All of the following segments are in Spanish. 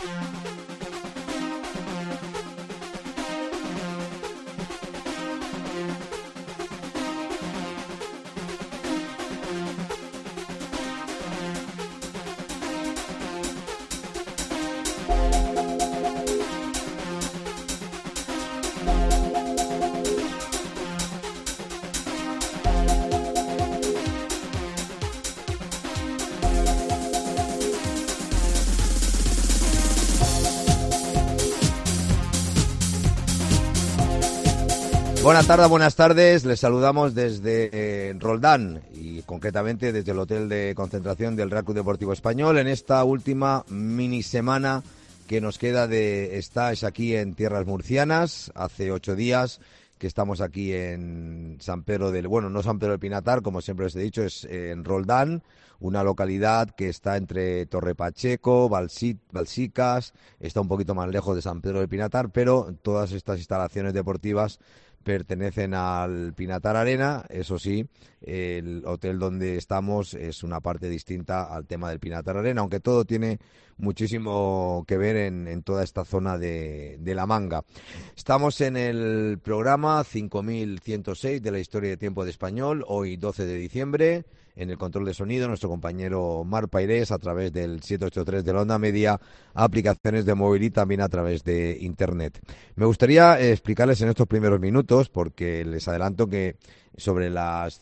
Buenas tardes, les saludamos desde Roldán y concretamente desde el hotel de concentración del Real Club Deportivo Español en esta última mini semana que nos queda de estáis aquí en tierras murcianas. Hace 8 días que estamos aquí en San Pedro no San Pedro del Pinatar, como siempre les he dicho, es en Roldán, una localidad que está entre Torre Pacheco, Balsicas, está un poquito más lejos de San Pedro del Pinatar, pero todas estas instalaciones deportivas pertenecen al Pinatar Arena. Eso sí, el hotel donde estamos es una parte distinta al tema del Pinatar Arena, aunque todo tiene muchísimo que ver en toda esta zona de La Manga. Estamos en el programa 5106 de la historia de tiempo de Español, hoy 12 de diciembre. En el control de sonido, nuestro compañero Mar Pairés, a través del 783 de la onda media, aplicaciones de móvil y también a través de internet. Me gustaría explicarles en estos primeros minutos, porque les adelanto que sobre las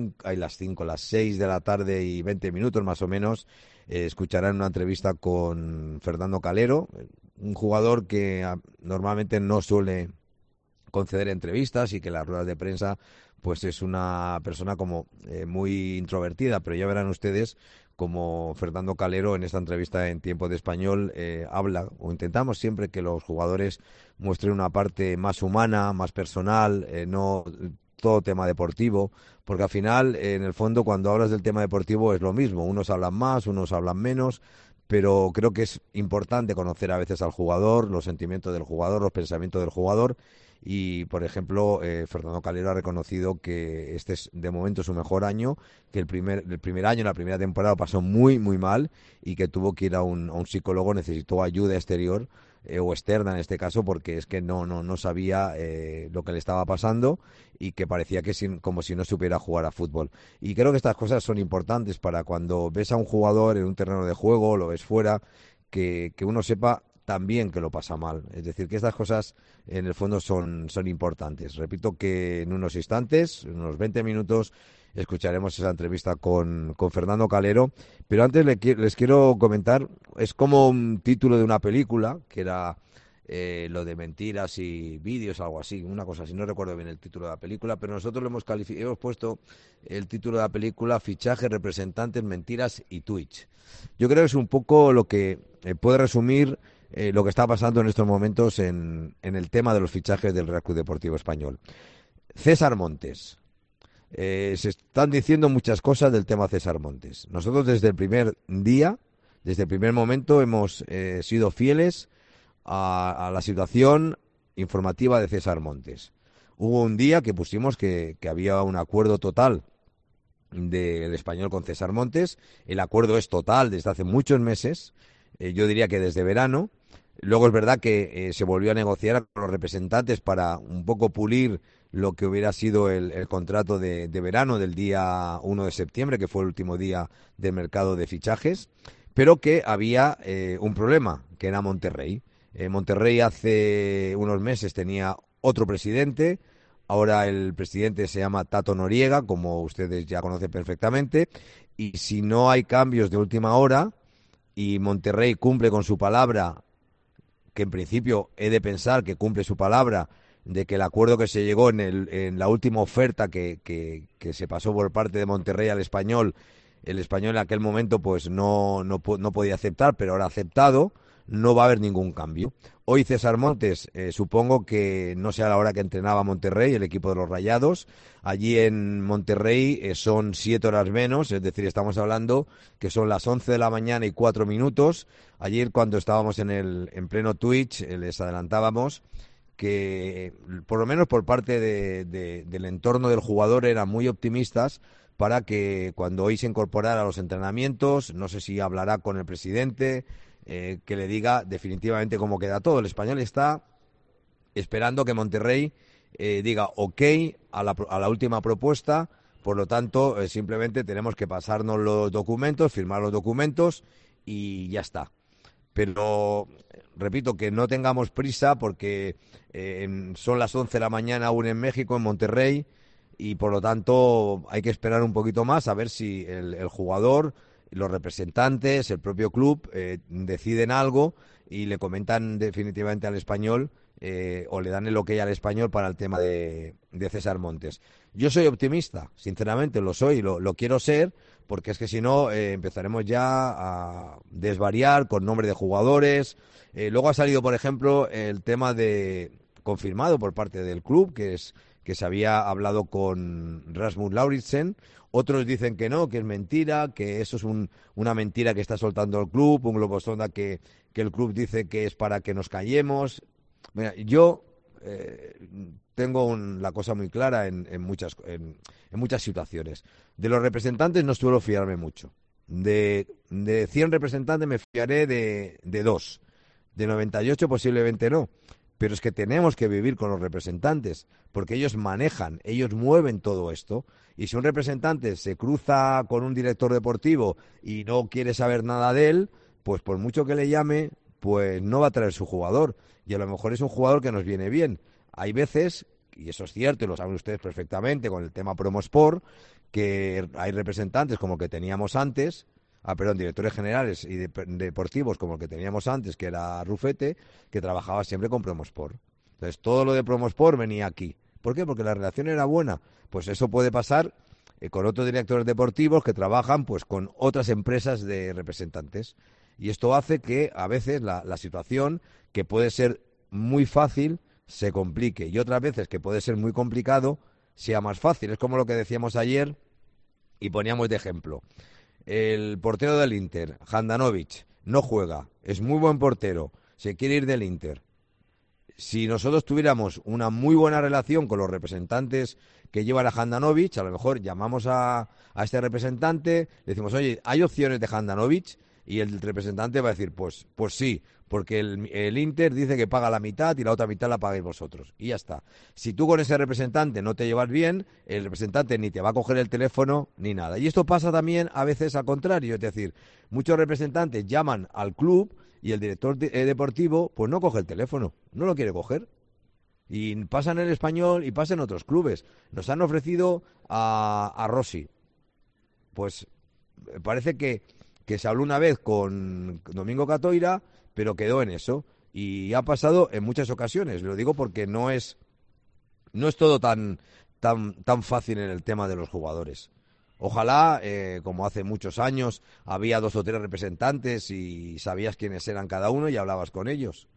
6 de la tarde y 20 minutos más o menos, escucharán una entrevista con Fernando Calero, un jugador que normalmente no suele conceder entrevistas y que en las ruedas de prensa pues es una persona como muy introvertida, pero ya verán ustedes como Fernando Calero en esta entrevista en Tiempo de Español habla, o intentamos siempre que los jugadores muestren una parte más humana, más personal, no todo tema deportivo, porque al final, en el fondo, cuando hablas del tema deportivo es lo mismo, unos hablan más, unos hablan menos, pero creo que es importante conocer a veces al jugador, los sentimientos del jugador, los pensamientos del jugador. Y, por ejemplo, Fernando Calero ha reconocido que este es de momento su mejor año, que el primer año, la primera temporada, pasó muy, muy mal y que tuvo que ir a un psicólogo, necesitó ayuda exterior o externa en este caso, porque es que no sabía lo que le estaba pasando y que parecía que como si no supiera jugar a fútbol. Y creo que estas cosas son importantes para cuando ves a un jugador en un terreno de juego, lo ves fuera, que uno sepa también que lo pasa mal. Es decir, que estas cosas en el fondo son importantes. Repito que en unos instantes, en unos 20 minutos, escucharemos esa entrevista con Fernando Calero. Pero antes les quiero comentar, es como un título de una película, que era lo de mentiras y vídeos, algo así, una cosa así, no recuerdo bien el título de la película, pero nosotros le hemos puesto el título de la película Fichajes, representantes, mentiras y Twitch. Yo creo que es un poco lo que puede resumir lo que está pasando en estos momentos en el tema de los fichajes del Real Club Deportivo Español. César Montes. Se están diciendo muchas cosas del tema César Montes. Nosotros desde el primer día, desde el primer momento, hemos sido fieles a la situación informativa de César Montes. Hubo un día que pusimos que había un acuerdo total del Español con César Montes. El acuerdo es total desde hace muchos meses, yo diría que desde verano. Luego es verdad que se volvió a negociar con los representantes para un poco pulir lo que hubiera sido el contrato de verano del día 1 de septiembre, que fue el último día del mercado de fichajes, pero que había un problema, que era Monterrey. Monterrey hace unos meses tenía otro presidente, ahora el presidente se llama Tato Noriega, como ustedes ya conocen perfectamente, y si no hay cambios de última hora y Monterrey cumple con su palabra, que en principio he de pensar que cumple su palabra, de que el acuerdo que se llegó en la última oferta que se pasó por parte de Monterrey al Español, el Español en aquel momento pues no podía aceptar, pero ahora ha aceptado, no va a haber ningún cambio. Hoy César Montes, supongo que no sea la hora que entrenaba Monterrey, el equipo de los Rayados. Allí en Monterrey son 7 horas menos, es decir, estamos hablando que son las 11 de la mañana y 4 minutos. Ayer cuando estábamos en pleno Twitch les adelantábamos que por lo menos por parte del entorno del jugador eran muy optimistas para que cuando hoy se incorporara a los entrenamientos, no sé si hablará con el presidente, que le diga definitivamente cómo queda todo. El Español está esperando que Monterrey diga ok a la última propuesta. Por lo tanto, simplemente tenemos que pasarnos los documentos, firmar los documentos y ya está. Pero repito, que no tengamos prisa porque son las 11 de la mañana aún en México, en Monterrey, y por lo tanto hay que esperar un poquito más a ver si el jugador, los representantes, el propio club deciden algo y le comentan definitivamente al Español o le dan el ok al Español para el tema de César Montes. Yo soy optimista, sinceramente lo soy, lo quiero ser, porque es que si no empezaremos ya a desvariar con nombre de jugadores. Luego ha salido, por ejemplo, el tema de confirmado por parte del club, que se había hablado con Rasmus Lauritsen. Otros dicen que no, que es mentira, que eso es una mentira que está soltando el club, un globo sonda que el club dice que es para que nos callemos. Mira, yo tengo la cosa muy clara en muchas situaciones. De los representantes no suelo fiarme mucho. De 100 representantes me fiaré de 2. De 98 posiblemente no. Pero es que tenemos que vivir con los representantes, porque ellos manejan, ellos mueven todo esto. Y si un representante se cruza con un director deportivo y no quiere saber nada de él, pues por mucho que le llame, pues no va a traer su jugador. Y a lo mejor es un jugador que nos viene bien. Hay veces, y eso es cierto, y lo saben ustedes perfectamente con el tema Promosport, que hay representantes como el que teníamos antes, directores generales y deportivos como el que teníamos antes, que era Rufete, que trabajaba siempre con Promosport. Entonces, todo lo de Promosport venía aquí. ¿Por qué? Porque la relación era buena. Pues eso puede pasar con otros directores deportivos que trabajan pues con otras empresas de representantes. Y esto hace que a veces la situación, que puede ser muy fácil, se complique. Y otras veces que puede ser muy complicado, sea más fácil. Es como lo que decíamos ayer y poníamos de ejemplo. El portero del Inter, Handanovic, no juega, es muy buen portero, se quiere ir del Inter. Si nosotros tuviéramos una muy buena relación con los representantes que llevan a Handanovic, a lo mejor llamamos a este representante, le decimos, oye, ¿hay opciones de Handanovic? Y el representante va a decir, pues sí, porque el Inter dice que paga la mitad y la otra mitad la pagáis vosotros. Y ya está. Si tú con ese representante no te llevas bien, el representante ni te va a coger el teléfono ni nada. Y esto pasa también a veces al contrario, es decir, muchos representantes llaman al club y el director deportivo pues no coge el teléfono, no lo quiere coger. Y pasa en el Español y pasa en otros clubes. Nos han ofrecido a Rossi. Pues parece que se habló una vez con Domingo Catoira, pero quedó en eso. Y ha pasado en muchas ocasiones. Lo digo porque no es todo tan fácil en el tema de los jugadores. Ojalá, como hace muchos años, había 2 o 3 representantes y sabías quiénes eran cada uno y hablabas con ellos.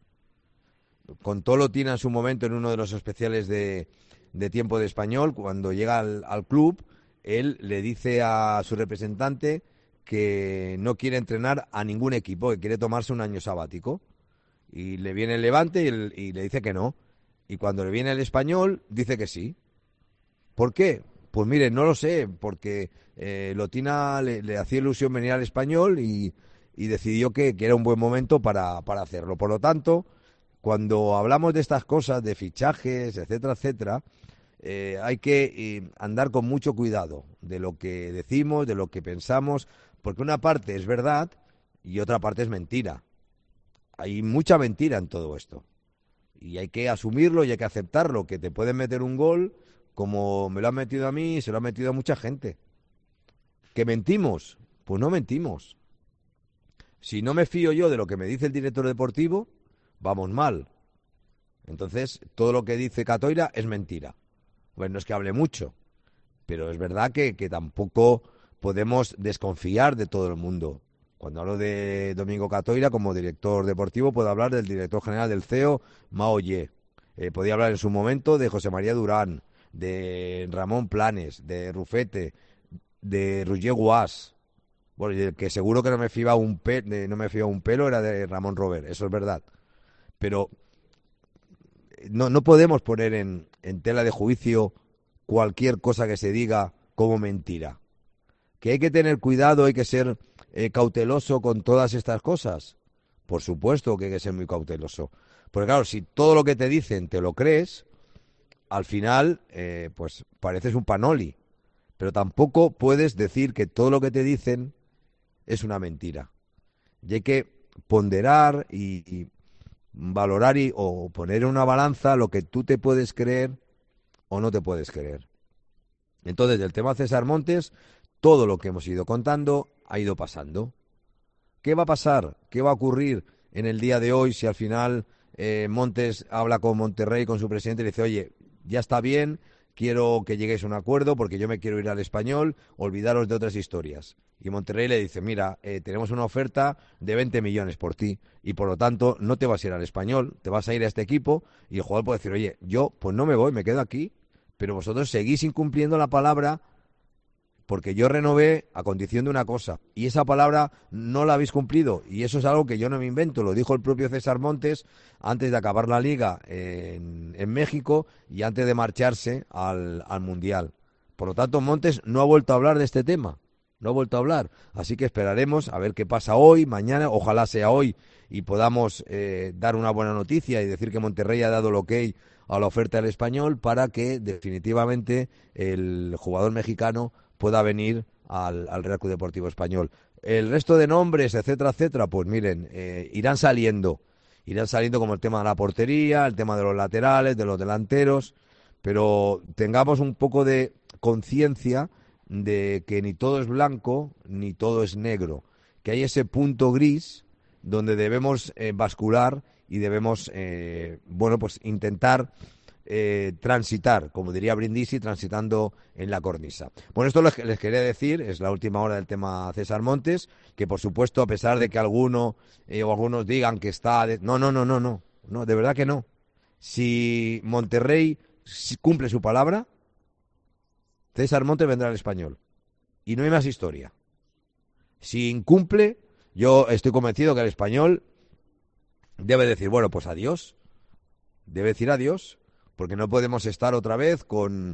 Con Tolo Tina en su momento, en uno de los especiales de Tiempo de Español, cuando llega al club, él le dice a su representante que no quiere entrenar a ningún equipo, que quiere tomarse un año sabático. Y le viene el Levante y le dice que no. Y cuando le viene el Español, dice que sí. ¿Por qué? Pues mire, no lo sé, porque Lotina le hacía ilusión venir al Español y decidió que era un buen momento para hacerlo. Por lo tanto, cuando hablamos de estas cosas, de fichajes, etcétera, etcétera, hay que andar con mucho cuidado de lo que decimos, de lo que pensamos, porque una parte es verdad y otra parte es mentira. Hay mucha mentira en todo esto. Y hay que asumirlo y hay que aceptarlo, que te pueden meter un gol como me lo han metido a mí y se lo han metido a mucha gente. ¿Que mentimos? Pues no mentimos. Si no me fío yo de lo que me dice el director deportivo, vamos mal. Entonces, todo lo que dice Catoira es mentira. Bueno, no es que hable mucho, pero es verdad que tampoco podemos desconfiar de todo el mundo. Cuando hablo de Domingo Catoira como director deportivo, puedo hablar del director general del CEO, Mao Ye. Podía hablar en su momento de José María Durán, de Ramón Planes, de Rufete, de Roger Guas. Bueno, y el que seguro que no me fiaba un pelo era de Ramón Robert, eso es verdad. Pero no podemos poner en tela de juicio cualquier cosa que se diga como mentira. Que hay que tener cuidado, hay que ser cauteloso con todas estas cosas, por supuesto que hay que ser muy cauteloso. Porque claro, si todo lo que te dicen te lo crees, al final, pues pareces un panoli. Pero tampoco puedes decir que todo lo que te dicen es una mentira. Y hay que ponderar y valorar o poner en una balanza lo que tú te puedes creer o no te puedes creer. Entonces, del tema César Montes, todo lo que hemos ido contando ha ido pasando. ¿Qué va a pasar? ¿Qué va a ocurrir en el día de hoy si al final Montes habla con Monterrey, con su presidente y le dice, oye, ya está bien, quiero que lleguéis a un acuerdo porque yo me quiero ir al Español, olvidaros de otras historias? Y Monterrey le dice, mira, tenemos una oferta de 20 millones por ti y por lo tanto no te vas a ir al Español, te vas a ir a este equipo y el jugador puede decir, oye, yo pues no me voy, me quedo aquí, pero vosotros seguís incumpliendo la palabra porque yo renové a condición de una cosa y esa palabra no la habéis cumplido y eso es algo que yo no me invento, lo dijo el propio César Montes antes de acabar la liga en México y antes de marcharse al Mundial. Por lo tanto, Montes no ha vuelto a hablar de este tema, no ha vuelto a hablar, así que esperaremos a ver qué pasa hoy, mañana, ojalá sea hoy y podamos dar una buena noticia y decir que Monterrey ha dado el ok a la oferta del Español para que definitivamente el jugador mexicano pueda venir al Real Club Deportivo Español. El resto de nombres, etcétera, etcétera, pues miren, irán saliendo como el tema de la portería, el tema de los laterales, de los delanteros, pero tengamos un poco de conciencia de que ni todo es blanco ni todo es negro, que hay ese punto gris donde debemos bascular y debemos, bueno, pues intentar transitar, como diría Brindisi, transitando en la cornisa. Bueno, esto les quería decir, es la última hora del tema César Montes, que por supuesto, a pesar de que alguno o algunos digan que está... No, de verdad que no. Si Monterrey cumple su palabra, César Montes vendrá al Español. Y no hay más historia. Si incumple, yo estoy convencido que el Español debe decir, bueno, pues adiós. Debe decir adiós, porque no podemos estar otra vez con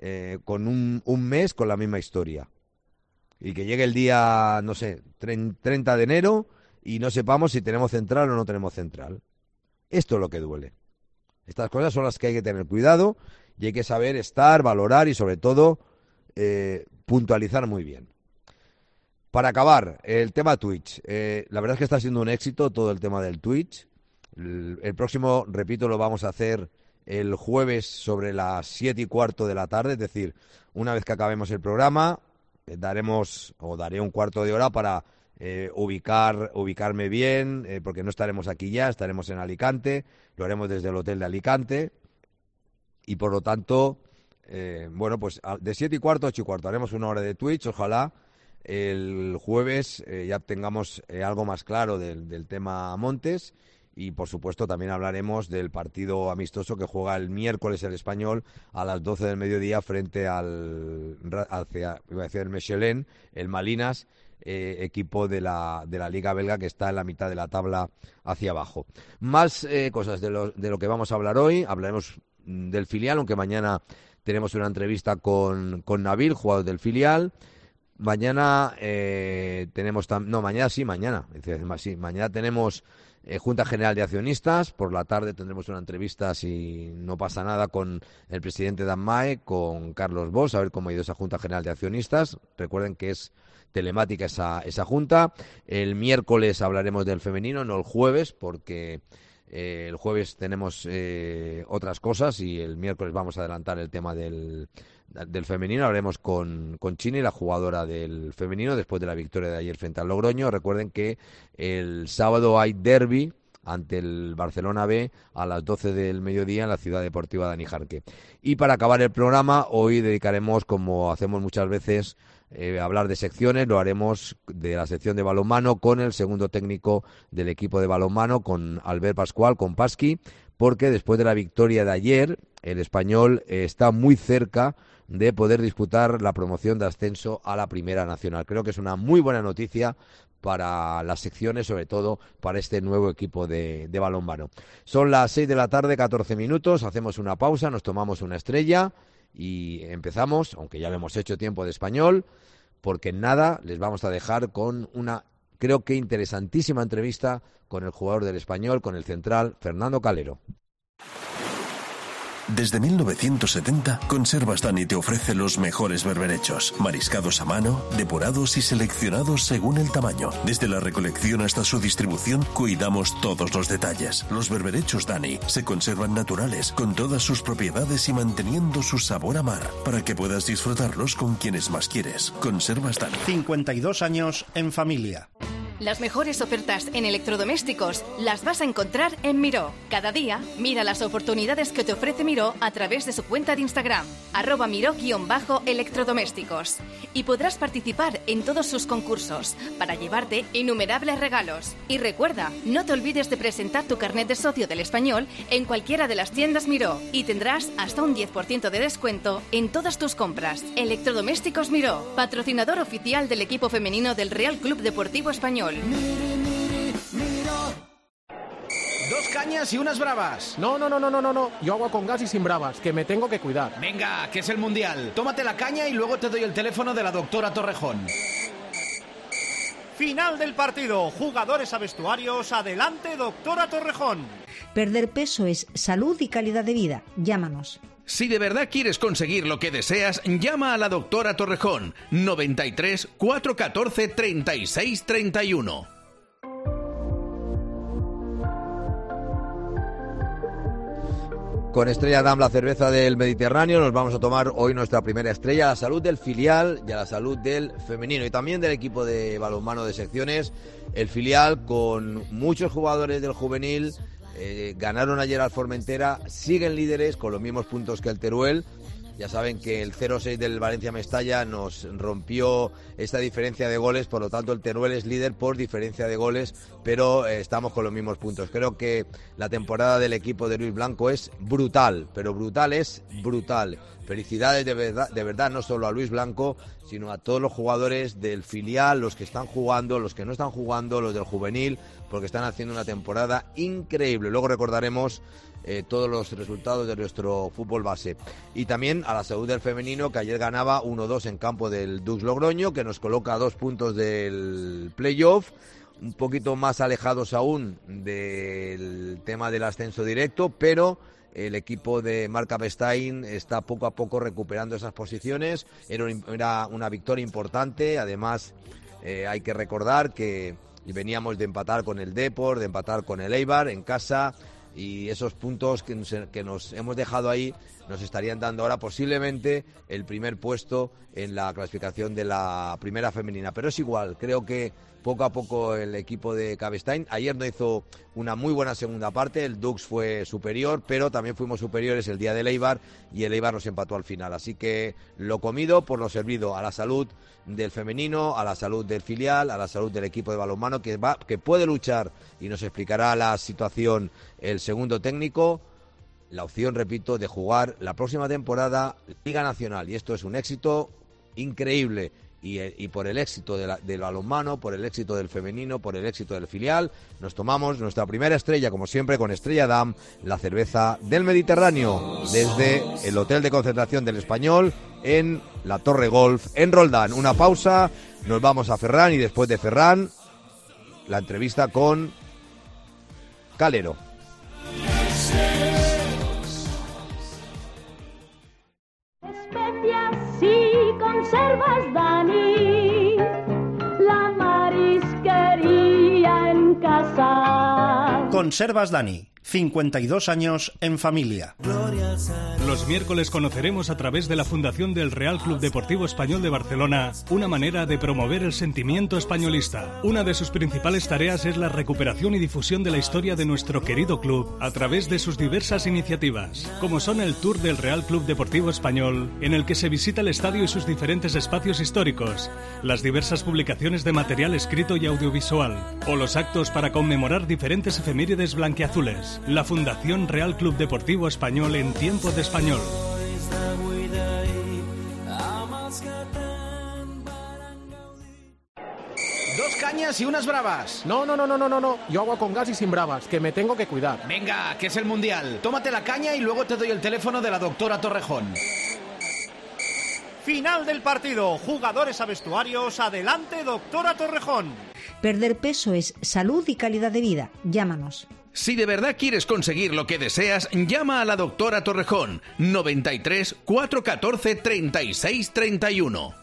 un mes con la misma historia. Y que llegue el día, no sé, 30 de enero y no sepamos si tenemos central o no tenemos central. Esto es lo que duele. Estas cosas son las que hay que tener cuidado y hay que saber estar, valorar y sobre todo puntualizar muy bien. Para acabar, el tema Twitch. La verdad es que está siendo un éxito todo el tema del Twitch. El próximo, repito, lo vamos a hacer el jueves sobre las 7:15 de la tarde, es decir, una vez que acabemos el programa, daré un cuarto de hora para ubicarme bien, porque no estaremos aquí ya, estaremos en Alicante, lo haremos desde el hotel de Alicante y por lo tanto, bueno, pues de 7:15 a 8:15 haremos una hora de Twitch, ojalá el jueves ya tengamos algo más claro del tema Montes. Y, por supuesto, también hablaremos del partido amistoso que juega el miércoles el Español a las 12 del mediodía frente iba a decir el Mechelen, el Malinas, equipo de la Liga Belga que está en la mitad de la tabla hacia abajo. Más cosas de lo que vamos a hablar hoy. Hablaremos del filial, aunque mañana tenemos una entrevista con Nabil, jugador del filial. Mañana mañana tenemos Junta General de Accionistas. Por la tarde tendremos una entrevista, si no pasa nada, con el presidente de AMAE, con Carlos Bosch, a ver cómo ha ido esa Junta General de Accionistas. Recuerden que es telemática esa junta. El miércoles hablaremos del femenino, no el jueves, porque el jueves tenemos otras cosas y el miércoles vamos a adelantar el tema del femenino. Hablaremos con Chini, la jugadora del femenino, después de la victoria de ayer frente al Logroño. Recuerden que el sábado hay derbi ante el Barcelona B a las 12 del mediodía en la Ciudad Deportiva de Anijarque. Y para acabar el programa, hoy dedicaremos, como hacemos muchas veces, hablar de secciones. Lo haremos de la sección de balonmano con el segundo técnico del equipo de balonmano, con Albert Pascual, con Pasqui, porque después de la victoria de ayer, el Español está muy cerca de poder disputar la promoción de ascenso a la Primera Nacional. Creo que es una muy buena noticia para las secciones, sobre todo para este nuevo equipo de balonmano. Son las 6 de la tarde, 14 minutos, hacemos una pausa, nos tomamos una estrella y empezamos, aunque ya lo hemos hecho tiempo de Español, porque en nada les vamos a dejar con una creo que interesantísima entrevista con el jugador del Español, con el central, Fernando Calero. Desde 1970, Conservas Dani te ofrece los mejores berberechos, mariscados a mano, depurados y seleccionados según el tamaño. Desde la recolección hasta su distribución, cuidamos todos los detalles. Los berberechos Dani se conservan naturales, con todas sus propiedades y manteniendo su sabor a mar, para que puedas disfrutarlos con quienes más quieres. Conservas Dani. 52 años en familia. Las mejores ofertas en electrodomésticos las vas a encontrar en Miró. Cada día, mira las oportunidades que te ofrece Miró a través de su cuenta de Instagram, @Miró_electrodomésticos. Y podrás participar en todos sus concursos para llevarte innumerables regalos. Y recuerda, no te olvides de presentar tu carnet de socio del Español en cualquiera de las tiendas Miró y tendrás hasta un 10% de descuento en todas tus compras. Electrodomésticos Miró, patrocinador oficial del equipo femenino del Real Club Deportivo Español. 2 cañas y unas bravas. No. Yo agua con gas y sin bravas, que me tengo que cuidar. Venga, que es el Mundial. Tómate la caña y luego te doy el teléfono de la doctora Torrejón. Final del partido. Jugadores a vestuarios. Adelante, doctora Torrejón. Perder peso es salud y calidad de vida. Llámanos. Si de verdad quieres conseguir lo que deseas, llama a la doctora Torrejón. 93 414 36 31. Con Estrella Damm, la cerveza del Mediterráneo, nos vamos a tomar hoy nuestra primera estrella, a la salud del filial y a la salud del femenino y también del equipo de balonmano de secciones. El filial, con muchos jugadores del juvenil, ganaron ayer al Formentera, siguen líderes con los mismos puntos que el Teruel. Ya saben que el 0-6 del Valencia-Mestalla nos rompió esta diferencia de goles, por lo tanto el Teruel es líder por diferencia de goles, pero estamos con los mismos puntos. Creo que la temporada del equipo de Luis Blanco es brutal, pero brutal es brutal. Felicidades de verdad, no solo a Luis Blanco, sino a todos los jugadores del filial, los que están jugando, los que no están jugando, los del juvenil, porque están haciendo una temporada increíble. Luego recordaremos todos los resultados de nuestro fútbol base. Y también a la salud del femenino, que ayer ganaba 1-2 en campo del Dux Logroño, que nos coloca a 2 puntos del playoff, un poquito más alejados aún del tema del ascenso directo, pero el equipo de Marc Capestein está poco a poco recuperando esas posiciones. Era una victoria importante. Además, hay que recordar que veníamos de empatar con el Depor, de empatar con el Eibar en casa, y esos puntos que nos hemos dejado ahí nos estarían dando ahora posiblemente el primer puesto en la clasificación de la primera femenina. Pero es igual, creo que poco a poco el equipo de Capestein ayer no hizo una muy buena segunda parte, el Dux fue superior, pero también fuimos superiores el día del Eibar y el Eibar nos empató al final. Así que lo comido por lo servido, a la salud del femenino, a la salud del filial, a la salud del equipo de balonmano que puede luchar, y nos explicará la situación el segundo técnico. La opción, repito, de jugar la próxima temporada Liga Nacional, y esto es un éxito increíble. Y por el éxito del balonmano, por el éxito del femenino, por el éxito del filial, nos tomamos nuestra primera estrella, como siempre, con Estrella Damm, la cerveza del Mediterráneo, desde el Hotel de Concentración del Español, en la Torre Golf, en Roldán. Una pausa, nos vamos a Ferran, y después de Ferran, la entrevista con Calero. Conservas Dani, la marisquería en casa. Conservas Dani, 52 años en familia. Los miércoles conoceremos a través de la Fundación del Real Club Deportivo Español de Barcelona una manera de promover el sentimiento españolista. Una de sus principales tareas es la recuperación y difusión de la historia de nuestro querido club a través de sus diversas iniciativas, como son el Tour del Real Club Deportivo Español, en el que se visita el estadio y sus diferentes espacios históricos, las diversas publicaciones de material escrito y audiovisual, o los actos para conmemorar diferentes efemérides blanquiazules. La Fundación Real Club Deportivo Español en tiempo de español. 2 cañas y unas bravas. No. Yo agua con gas y sin bravas, que me tengo que cuidar. Venga, que es el Mundial. Tómate la caña y luego te doy el teléfono de la doctora Torrejón. Final del partido. Jugadores a vestuarios. Adelante, doctora Torrejón. Perder peso es salud y calidad de vida. Llámanos. Si de verdad quieres conseguir lo que deseas, llama a la doctora Torrejón. 93 414 36 31.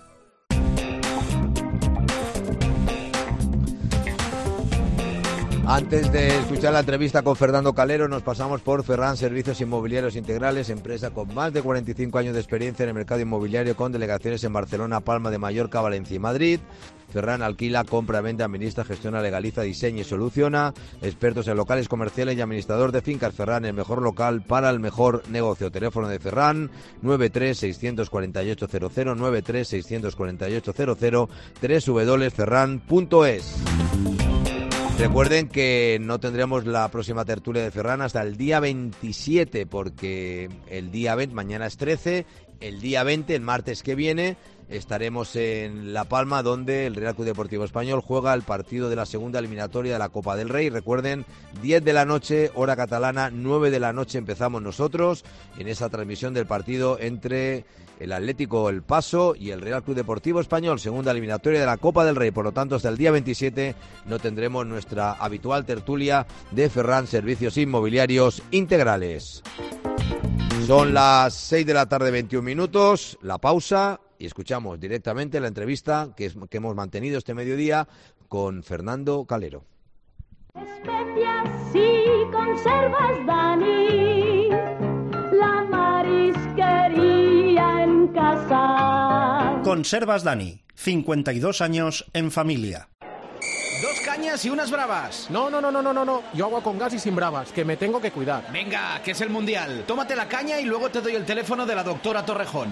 Antes de escuchar la entrevista con Fernando Calero, nos pasamos por Ferran Servicios Inmobiliarios Integrales, empresa con más de 45 años de experiencia en el mercado inmobiliario, con delegaciones en Barcelona, Palma de Mallorca, Valencia y Madrid. Ferran alquila, compra, vende, administra, gestiona, legaliza, diseña y soluciona. Expertos en locales comerciales y administrador de fincas. Ferran, el mejor local para el mejor negocio. Teléfono de Ferran, 93-648-00, 93-648-00, www.ferran.es. Recuerden que no tendremos la próxima tertulia de Ferran hasta el día 27, porque el día 20, mañana es 13, el día 20, el martes que viene, estaremos en La Palma, donde el Real Club Deportivo Español juega el partido de la segunda eliminatoria de la Copa del Rey. Recuerden, 10 de la noche, hora catalana, 9 de la noche empezamos nosotros en esa transmisión del partido entre el Atlético El Paso y el Real Club Deportivo Español, segunda eliminatoria de la Copa del Rey. Por lo tanto, hasta el día 27 no tendremos nuestra habitual tertulia de Ferran Servicios Inmobiliarios Integrales. Son las 6 de la tarde, 21 minutos, la pausa, y escuchamos directamente la entrevista que hemos mantenido este mediodía con Fernando Calero. Especias y conservas, Dani, la marisquería en casa. Conservas Dani, 52 años en familia. 2 cañas y unas bravas. No. Yo agua con gas y sin bravas, que me tengo que cuidar. Venga, que es el Mundial. Tómate la caña y luego te doy el teléfono de la doctora Torrejón.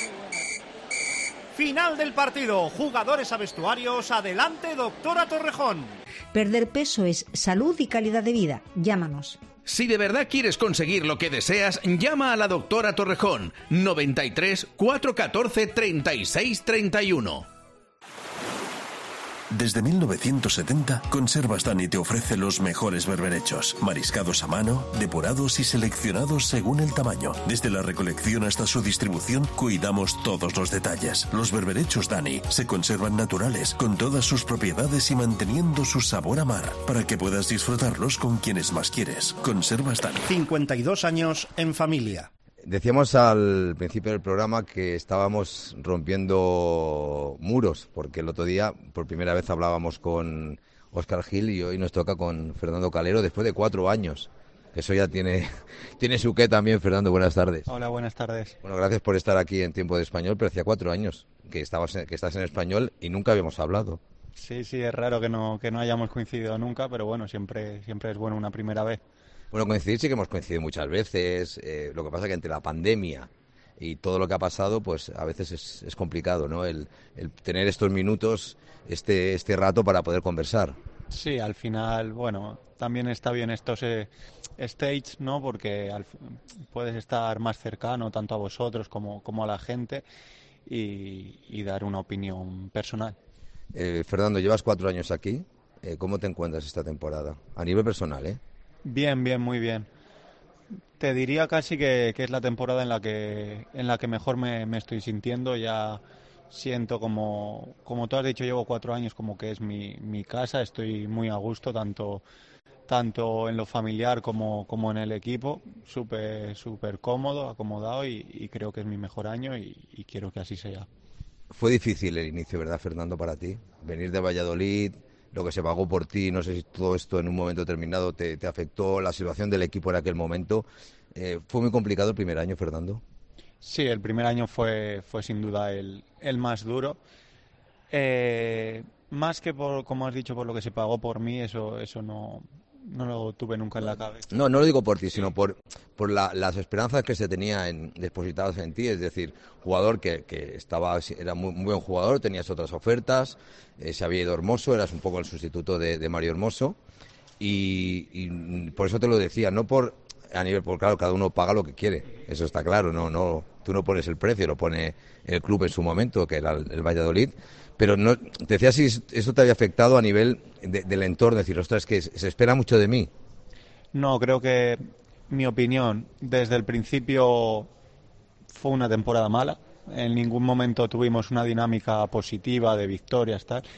Final del partido. Jugadores a vestuarios. Adelante, doctora Torrejón. Perder peso es salud y calidad de vida. Llámanos. Si de verdad quieres conseguir lo que deseas, llama a la doctora Torrejón. 93 414 36 31. Desde 1970, Conservas Dani te ofrece los mejores berberechos, mariscados a mano, depurados y seleccionados según el tamaño. Desde la recolección hasta su distribución, cuidamos todos los detalles. Los berberechos Dani se conservan naturales, con todas sus propiedades y manteniendo su sabor a mar, para que puedas disfrutarlos con quienes más quieres. Conservas Dani. 52 años en familia. Decíamos al principio del programa que estábamos rompiendo muros, porque el otro día por primera vez hablábamos con Óscar Gil y hoy nos toca con Fernando Calero después de 4 años. Eso ya tiene su qué también. Fernando, buenas tardes. Hola, buenas tardes. Bueno, gracias por estar aquí en Tiempo de Español, pero hacía 4 años que estás en Español y nunca habíamos hablado. Sí, es raro que no hayamos coincidido nunca, pero bueno, siempre es bueno una primera vez. Bueno, coincidir sí que hemos coincidido muchas veces, lo que pasa es que entre la pandemia y todo lo que ha pasado, pues a veces es complicado, ¿no? El tener estos minutos, este rato para poder conversar. Sí, al final, bueno, también está bien estos stage, ¿no? Porque puedes estar más cercano tanto a vosotros como a la gente y dar una opinión personal. Fernando, llevas 4 años aquí, ¿cómo te encuentras esta temporada? A nivel personal, ¿eh? Bien, muy bien. Te diría casi que es la temporada en la que mejor me estoy sintiendo. Ya siento como tú has dicho, llevo 4 años como que es mi casa. Estoy muy a gusto, tanto en lo familiar como en el equipo. Súper cómodo, acomodado y creo que es mi mejor año y quiero que así sea. Fue difícil el inicio, ¿verdad, Fernando, para ti? Venir de Valladolid, lo que se pagó por ti, no sé si todo esto en un momento determinado te afectó, la situación del equipo en aquel momento. ¿Fue muy complicado el primer año, Fernando? Sí, el primer año fue sin duda el más duro. Más que por, como has dicho, por lo que se pagó por mí, eso no lo tuve nunca en la cabeza. No lo digo por ti, sino por las esperanzas que se tenían depositadas en ti. Es decir, jugador que era muy buen jugador, tenías otras ofertas, se había ido Hermoso, eras un poco el sustituto de Mario Hermoso. Y por eso te lo decía, no por claro, cada uno paga lo que quiere, eso está claro, tú no pones el precio, lo pone el club en su momento, que era el Valladolid. Pero no, te decía si eso te había afectado a nivel del entorno, decir, ostras, es que se espera mucho de mí. No, creo que mi opinión, desde el principio fue una temporada mala. En ningún momento tuvimos una dinámica positiva de victorias, tal.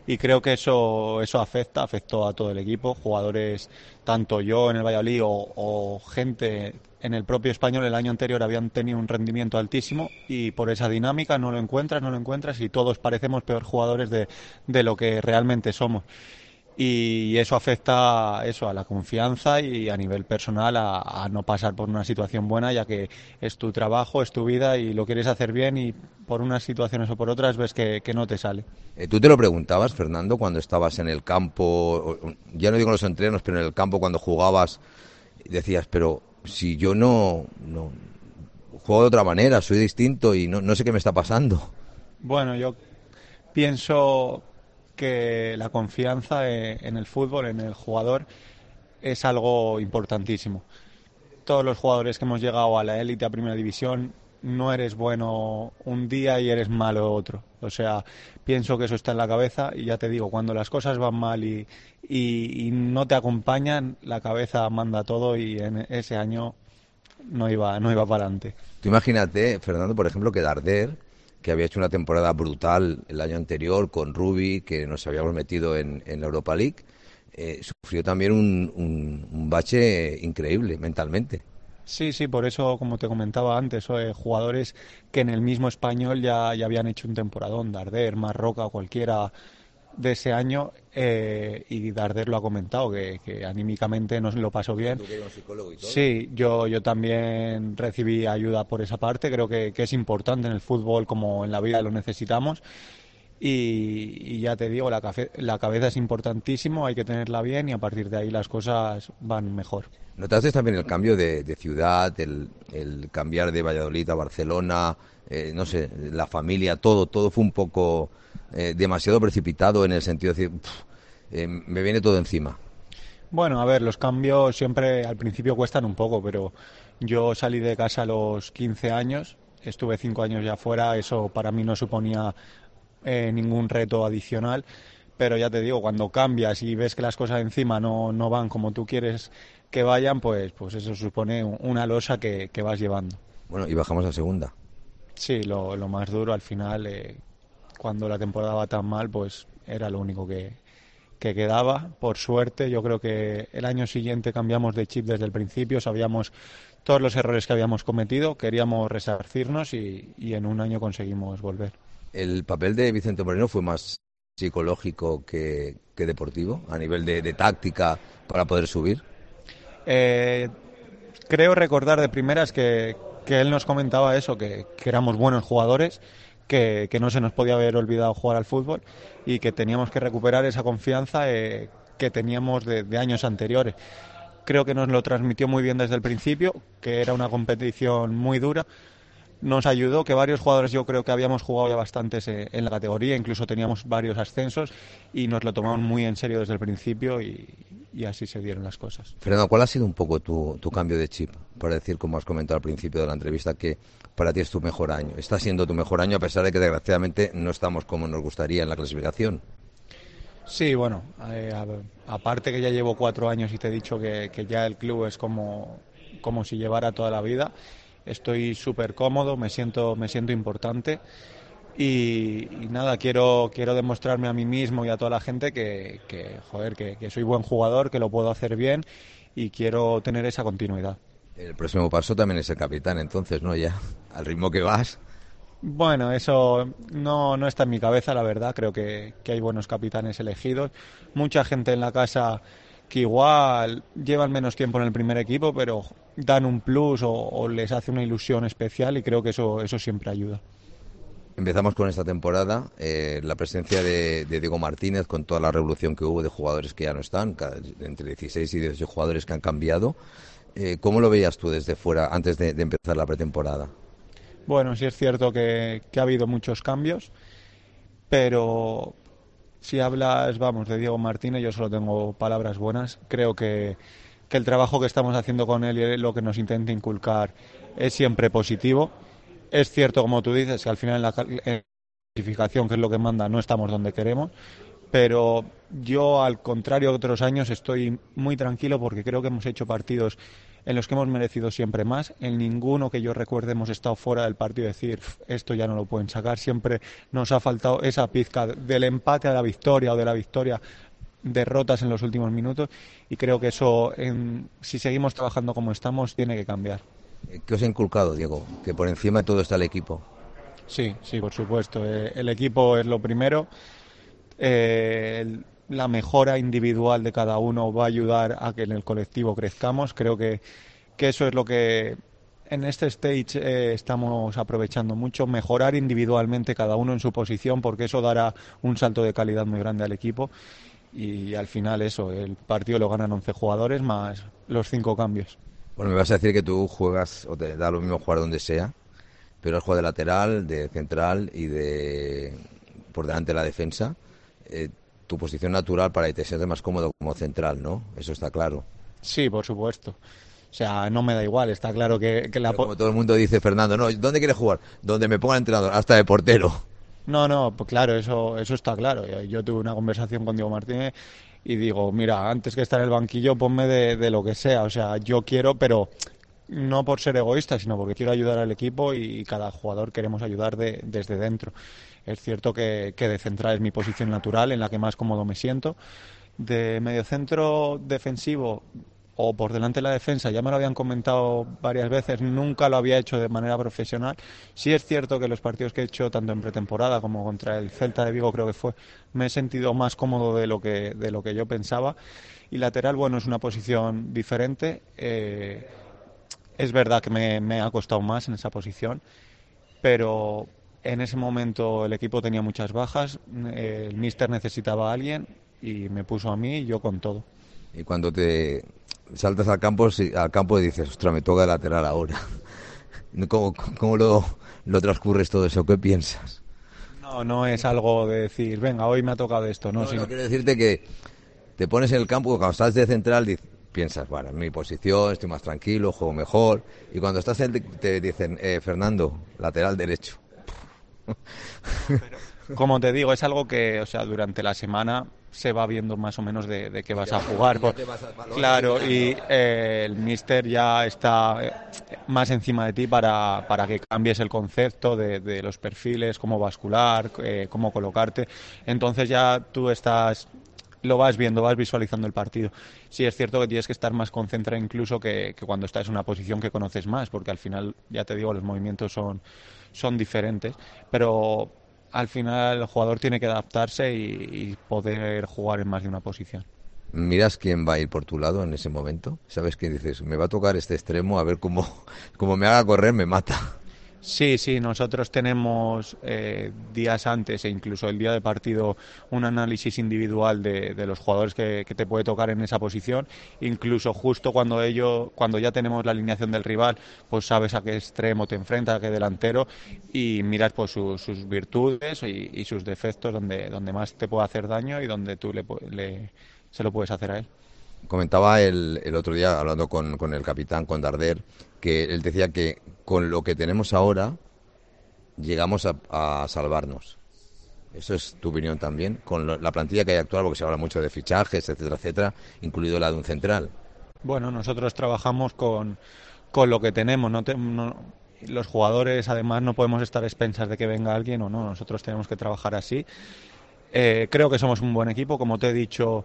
y creo que eso afectó a todo el equipo, jugadores, tanto yo en el Valladolid o gente en el propio Español el año anterior habían tenido un rendimiento altísimo y por esa dinámica no lo encuentras y todos parecemos peor jugadores de lo que realmente somos. Y eso afecta a la confianza y a nivel personal a no pasar por una situación buena, ya que es tu trabajo, es tu vida y lo quieres hacer bien y por unas situaciones o por otras ves que no te sale. ¿Tú te lo preguntabas, Fernando, cuando estabas en el campo, ya no digo en los entrenos, pero en el campo cuando jugabas, decías, pero si yo no juego de otra manera, soy distinto y no sé qué me está pasando? Bueno, yo pienso que la confianza en el fútbol, en el jugador, es algo importantísimo. Todos los jugadores que hemos llegado a la élite, a primera división, no eres bueno un día y eres malo otro. O sea, pienso que eso está en la cabeza y ya te digo, cuando las cosas van mal y no te acompañan, la cabeza manda todo y en ese año no iba para adelante. Tú imagínate, Fernando, por ejemplo, que Darder, que había hecho una temporada brutal el año anterior con Rubi, que nos habíamos metido en la Europa League, sufrió también un bache increíble mentalmente. Sí, por eso, como te comentaba antes, jugadores que en el mismo Español ya habían hecho un temporadón, Darder, Marroca o cualquiera de ese año, y Darder lo ha comentado, que anímicamente no se lo pasó bien. Sí, yo también recibí ayuda por esa parte, creo que es importante en el fútbol como en la vida lo necesitamos. Y ya te digo, la cabeza es importantísimo, hay que tenerla bien y a partir de ahí las cosas van mejor. ¿Notaste también el cambio de ciudad, el cambiar de Valladolid a Barcelona, no sé, la familia, todo fue un poco demasiado precipitado en el sentido de decir, me viene todo encima? Bueno, a ver, los cambios siempre al principio cuestan un poco, pero yo salí de casa a los 15 años, estuve 5 años ya fuera, eso para mí no suponía ningún reto adicional, pero ya te digo, cuando cambias y ves que las cosas encima no van como tú quieres que vayan, pues eso supone una losa que vas llevando. Bueno, y bajamos a segunda. Sí, lo más duro al final, cuando la temporada va tan mal, pues era lo único que quedaba. Por suerte, yo creo que el año siguiente cambiamos de chip desde el principio, sabíamos todos los errores que habíamos cometido, queríamos resarcirnos y en un año conseguimos volver. ¿El papel de Vicente Moreno fue más psicológico que deportivo, a nivel de táctica para poder subir? Creo recordar de primeras que él nos comentaba eso, que éramos buenos jugadores, que no se nos podía haber olvidado jugar al fútbol y que teníamos que recuperar esa confianza que teníamos de años anteriores. Creo que nos lo transmitió muy bien desde el principio, que era una competición muy dura. Nos ayudó que varios jugadores, yo creo que habíamos jugado ya bastantes en la categoría, incluso teníamos varios ascensos y nos lo tomamos muy en serio desde el principio y así se dieron las cosas. Fernando, ¿cuál ha sido un poco tu cambio de chip? Para decir, como has comentado al principio de la entrevista, que para ti es tu mejor año. Está siendo tu mejor año a pesar de que desgraciadamente no estamos como nos gustaría en la clasificación. Sí, bueno, aparte que ya llevo 4 años y te he dicho que ya el club es como si llevara toda la vida. Estoy súper cómodo, me siento importante y nada, quiero demostrarme a mí mismo y a toda la gente que soy buen jugador, que lo puedo hacer bien y quiero tener esa continuidad. El próximo paso también es el capitán, entonces, ¿no? Ya, al ritmo que vas. Bueno, eso no está en mi cabeza, la verdad. Creo que hay buenos capitanes elegidos. Mucha gente en la casa que igual llevan menos tiempo en el primer equipo, pero dan un plus o les hace una ilusión especial y creo que eso siempre ayuda. Empezamos con esta temporada, la presencia de Diego Martínez, con toda la revolución que hubo de jugadores que ya no están, entre 16 y 18 jugadores que han cambiado. ¿Cómo lo veías tú desde fuera antes de empezar la pretemporada? Bueno, sí es cierto que ha habido muchos cambios, pero si hablas, de Diego Martínez, yo solo tengo palabras buenas. Creo que el trabajo que estamos haciendo con él y lo que nos intenta inculcar es siempre positivo. Es cierto, como tú dices, que al final en la clasificación, que es lo que manda, no estamos donde queremos, pero yo, al contrario de otros años, estoy muy tranquilo porque creo que hemos hecho partidos en los que hemos merecido siempre más. En ninguno que yo recuerde hemos estado fuera del partido y decir, esto ya no lo pueden sacar. Siempre nos ha faltado esa pizca del empate a la victoria o de la victoria, derrotas en los últimos minutos, y creo que eso, si seguimos trabajando como estamos, tiene que cambiar. ¿Qué os ha inculcado, Diego? Que por encima de todo está el equipo. Sí, por supuesto. El equipo es lo primero. La mejora individual de cada uno va a ayudar a que en el colectivo crezcamos. Creo que eso es lo que en este stage estamos aprovechando mucho, mejorar individualmente cada uno en su posición, porque eso dará un salto de calidad muy grande al equipo. Y al final eso, el partido lo ganan 11 jugadores más los 5 cambios. Bueno, me vas a decir que tú juegas, o te da lo mismo jugar donde sea, pero has jugado de lateral, de central y por delante de la defensa. Tu posición natural para que te sientas más cómodo como central, ¿no? Eso está claro. Sí, por supuesto. O sea, no me da igual, está claro que como todo el mundo dice, Fernando, no, ¿dónde quieres jugar? Donde me ponga el entrenador, hasta de portero. No, pues claro, eso está claro. Yo tuve una conversación con Diego Martínez y digo, mira, antes que estar en el banquillo, ponme de lo que sea. O sea, yo quiero, pero no por ser egoísta, sino porque quiero ayudar al equipo y cada jugador queremos ayudar desde dentro. Es cierto que de central es mi posición natural, en la que más cómodo me siento. De mediocentro defensivo o por delante de la defensa, ya me lo habían comentado varias veces, nunca lo había hecho de manera profesional. Sí es cierto que los partidos que he hecho, tanto en pretemporada como contra el Celta de Vigo, creo que fue, me he sentido más cómodo de lo que yo pensaba. Y lateral, bueno, es una posición diferente. Es verdad que me ha costado más en esa posición, pero en ese momento el equipo tenía muchas bajas, el míster necesitaba a alguien y me puso a mí y yo con todo. Y cuando te saltas al campo y dices, ostras, me toca de lateral ahora. ¿Cómo lo transcurres todo eso? ¿Qué piensas? No es algo de decir, venga, hoy me ha tocado esto. No, quiero decirte que te pones en el campo, cuando estás de central piensas, bueno, en mi posición, estoy más tranquilo, juego mejor. Y cuando estás te dicen, Fernando, lateral derecho. Pero, como te digo, es algo que, o sea, durante la semana se va viendo más o menos de qué vas a jugar. Claro, y el míster ya está más encima de ti para que cambies el concepto de los perfiles, cómo bascular, cómo colocarte. Entonces ya tú lo vas viendo, vas visualizando el partido. Sí es cierto que tienes que estar más concentrado incluso que cuando estás en una posición que conoces más, porque al final, ya te digo, los movimientos son diferentes, pero al final el jugador tiene que adaptarse y poder jugar en más de una posición. ¿Miras quién va a ir por tu lado en ese momento? ¿Sabes que dices, me va a tocar este extremo, a ver cómo me haga correr, me mata? Sí, nosotros tenemos días antes e incluso el día de partido un análisis individual de los jugadores que te puede tocar en esa posición. Incluso justo cuando ya tenemos la alineación del rival, pues sabes a qué extremo te enfrentas, a qué delantero, y miras pues sus virtudes y sus defectos, donde más te puede hacer daño y donde tú se lo puedes hacer a él. Comentaba el otro día, hablando con el capitán, con Darder, que él decía que con lo que tenemos ahora llegamos a salvarnos. Eso es tu opinión también, con la plantilla que hay actual, porque se habla mucho de fichajes, etcétera, incluido la de un central. Bueno, nosotros trabajamos con lo que tenemos, los jugadores además no podemos estar a expensas de que venga alguien o no, nosotros tenemos que trabajar así. Creo que somos un buen equipo, como te he dicho.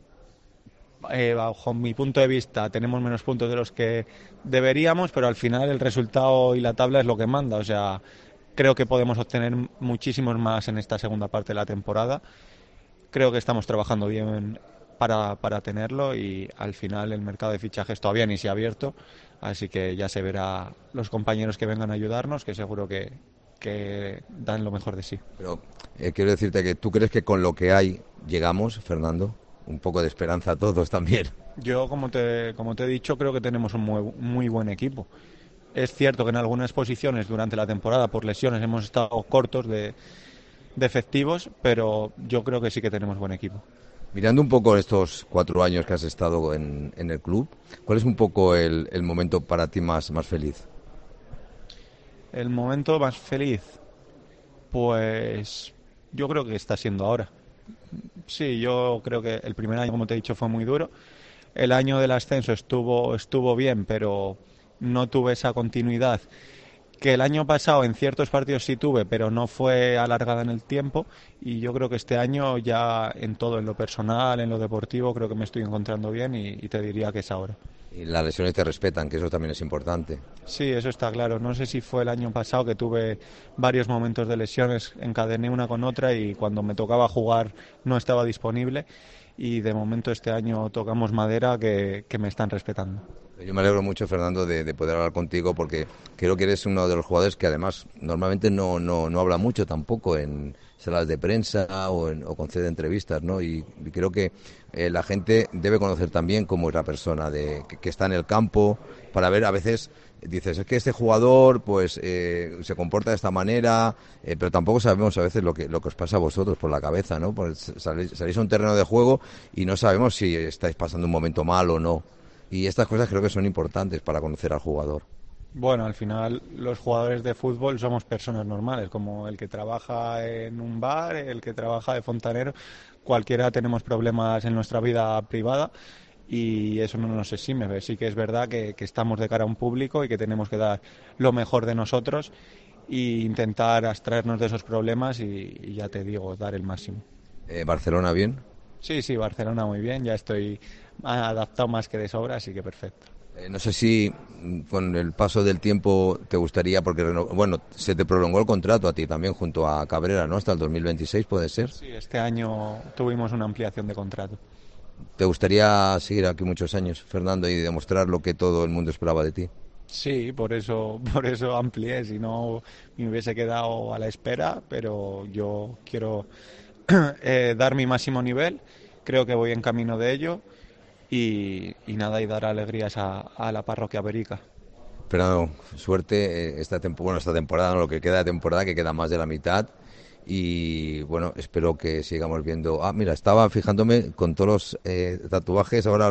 Bajo mi punto de vista tenemos menos puntos de los que deberíamos, pero al final el resultado y la tabla es lo que manda. O sea, creo que podemos obtener muchísimos más en esta segunda parte de la temporada. Creo que estamos trabajando bien para tenerlo y al final el mercado de fichajes todavía ni se ha abierto, así que ya se verá los compañeros que vengan a ayudarnos, que seguro que dan lo mejor de sí. Pero quiero decirte que tú crees que con lo que hay llegamos, Fernando. Un poco de esperanza a todos también. Yo, como te he dicho, creo que tenemos un muy buen equipo. Es cierto que en algunas posiciones durante la temporada, por lesiones, hemos estado cortos de efectivos, pero yo creo que sí que tenemos buen equipo. Mirando un poco estos 4 años que has estado en el club, ¿cuál es un poco el momento para ti más feliz? El momento más feliz, pues yo creo que está siendo ahora. Sí, yo creo que el primer año, como te he dicho, fue muy duro, el año del ascenso estuvo bien, pero no tuve esa continuidad que el año pasado en ciertos partidos sí tuve, pero no fue alargada en el tiempo, y yo creo que este año ya en todo, en lo personal, en lo deportivo, creo que me estoy encontrando bien y te diría que es ahora. Y las lesiones te respetan, que eso también es importante. Sí, eso está claro. No sé si fue el año pasado que tuve varios momentos de lesiones, encadené una con otra y cuando me tocaba jugar no estaba disponible, y de momento este año tocamos madera que me están respetando. Yo me alegro mucho, Fernando, de poder hablar contigo, porque creo que eres uno de los jugadores que además normalmente no habla mucho tampoco en salas de prensa o concede entrevistas, ¿no? Y creo que la gente debe conocer también cómo es la persona que está en el campo, para ver, a veces dices, es que este jugador pues se comporta de esta manera, pero tampoco sabemos a veces lo que os pasa a vosotros por la cabeza, ¿no? Pues salís a un terreno de juego y no sabemos si estáis pasando un momento mal o no. Y estas cosas creo que son importantes para conocer al jugador. Bueno, al final los jugadores de fútbol somos personas normales, como el que trabaja en un bar, el que trabaja de fontanero, cualquiera tenemos problemas en nuestra vida privada y eso no nos exime. Sí que es verdad que estamos de cara a un público y que tenemos que dar lo mejor de nosotros e intentar abstraernos de esos problemas y ya te digo, dar el máximo. ¿Barcelona bien? Sí, Barcelona muy bien, ya estoy adaptado más que de sobra, así que perfecto. No sé si con el paso del tiempo te gustaría, porque bueno, se te prolongó el contrato a ti también junto a Cabrera, ¿no? Hasta el 2026, ¿puede ser? Sí, este año tuvimos una ampliación de contrato. ¿Te gustaría seguir aquí muchos años, Fernando, y demostrar lo que todo el mundo esperaba de ti? Sí, por eso amplié, si no me hubiese quedado a la espera, pero yo quiero dar mi máximo nivel, creo que voy en camino de ello. Y nada, y dar alegrías a la parroquia Berica. Fernando, suerte esta temporada, no, lo que queda de temporada, que queda más de la mitad, y bueno, espero que sigamos viendo. Mira, estaba fijándome con todos los tatuajes, ahora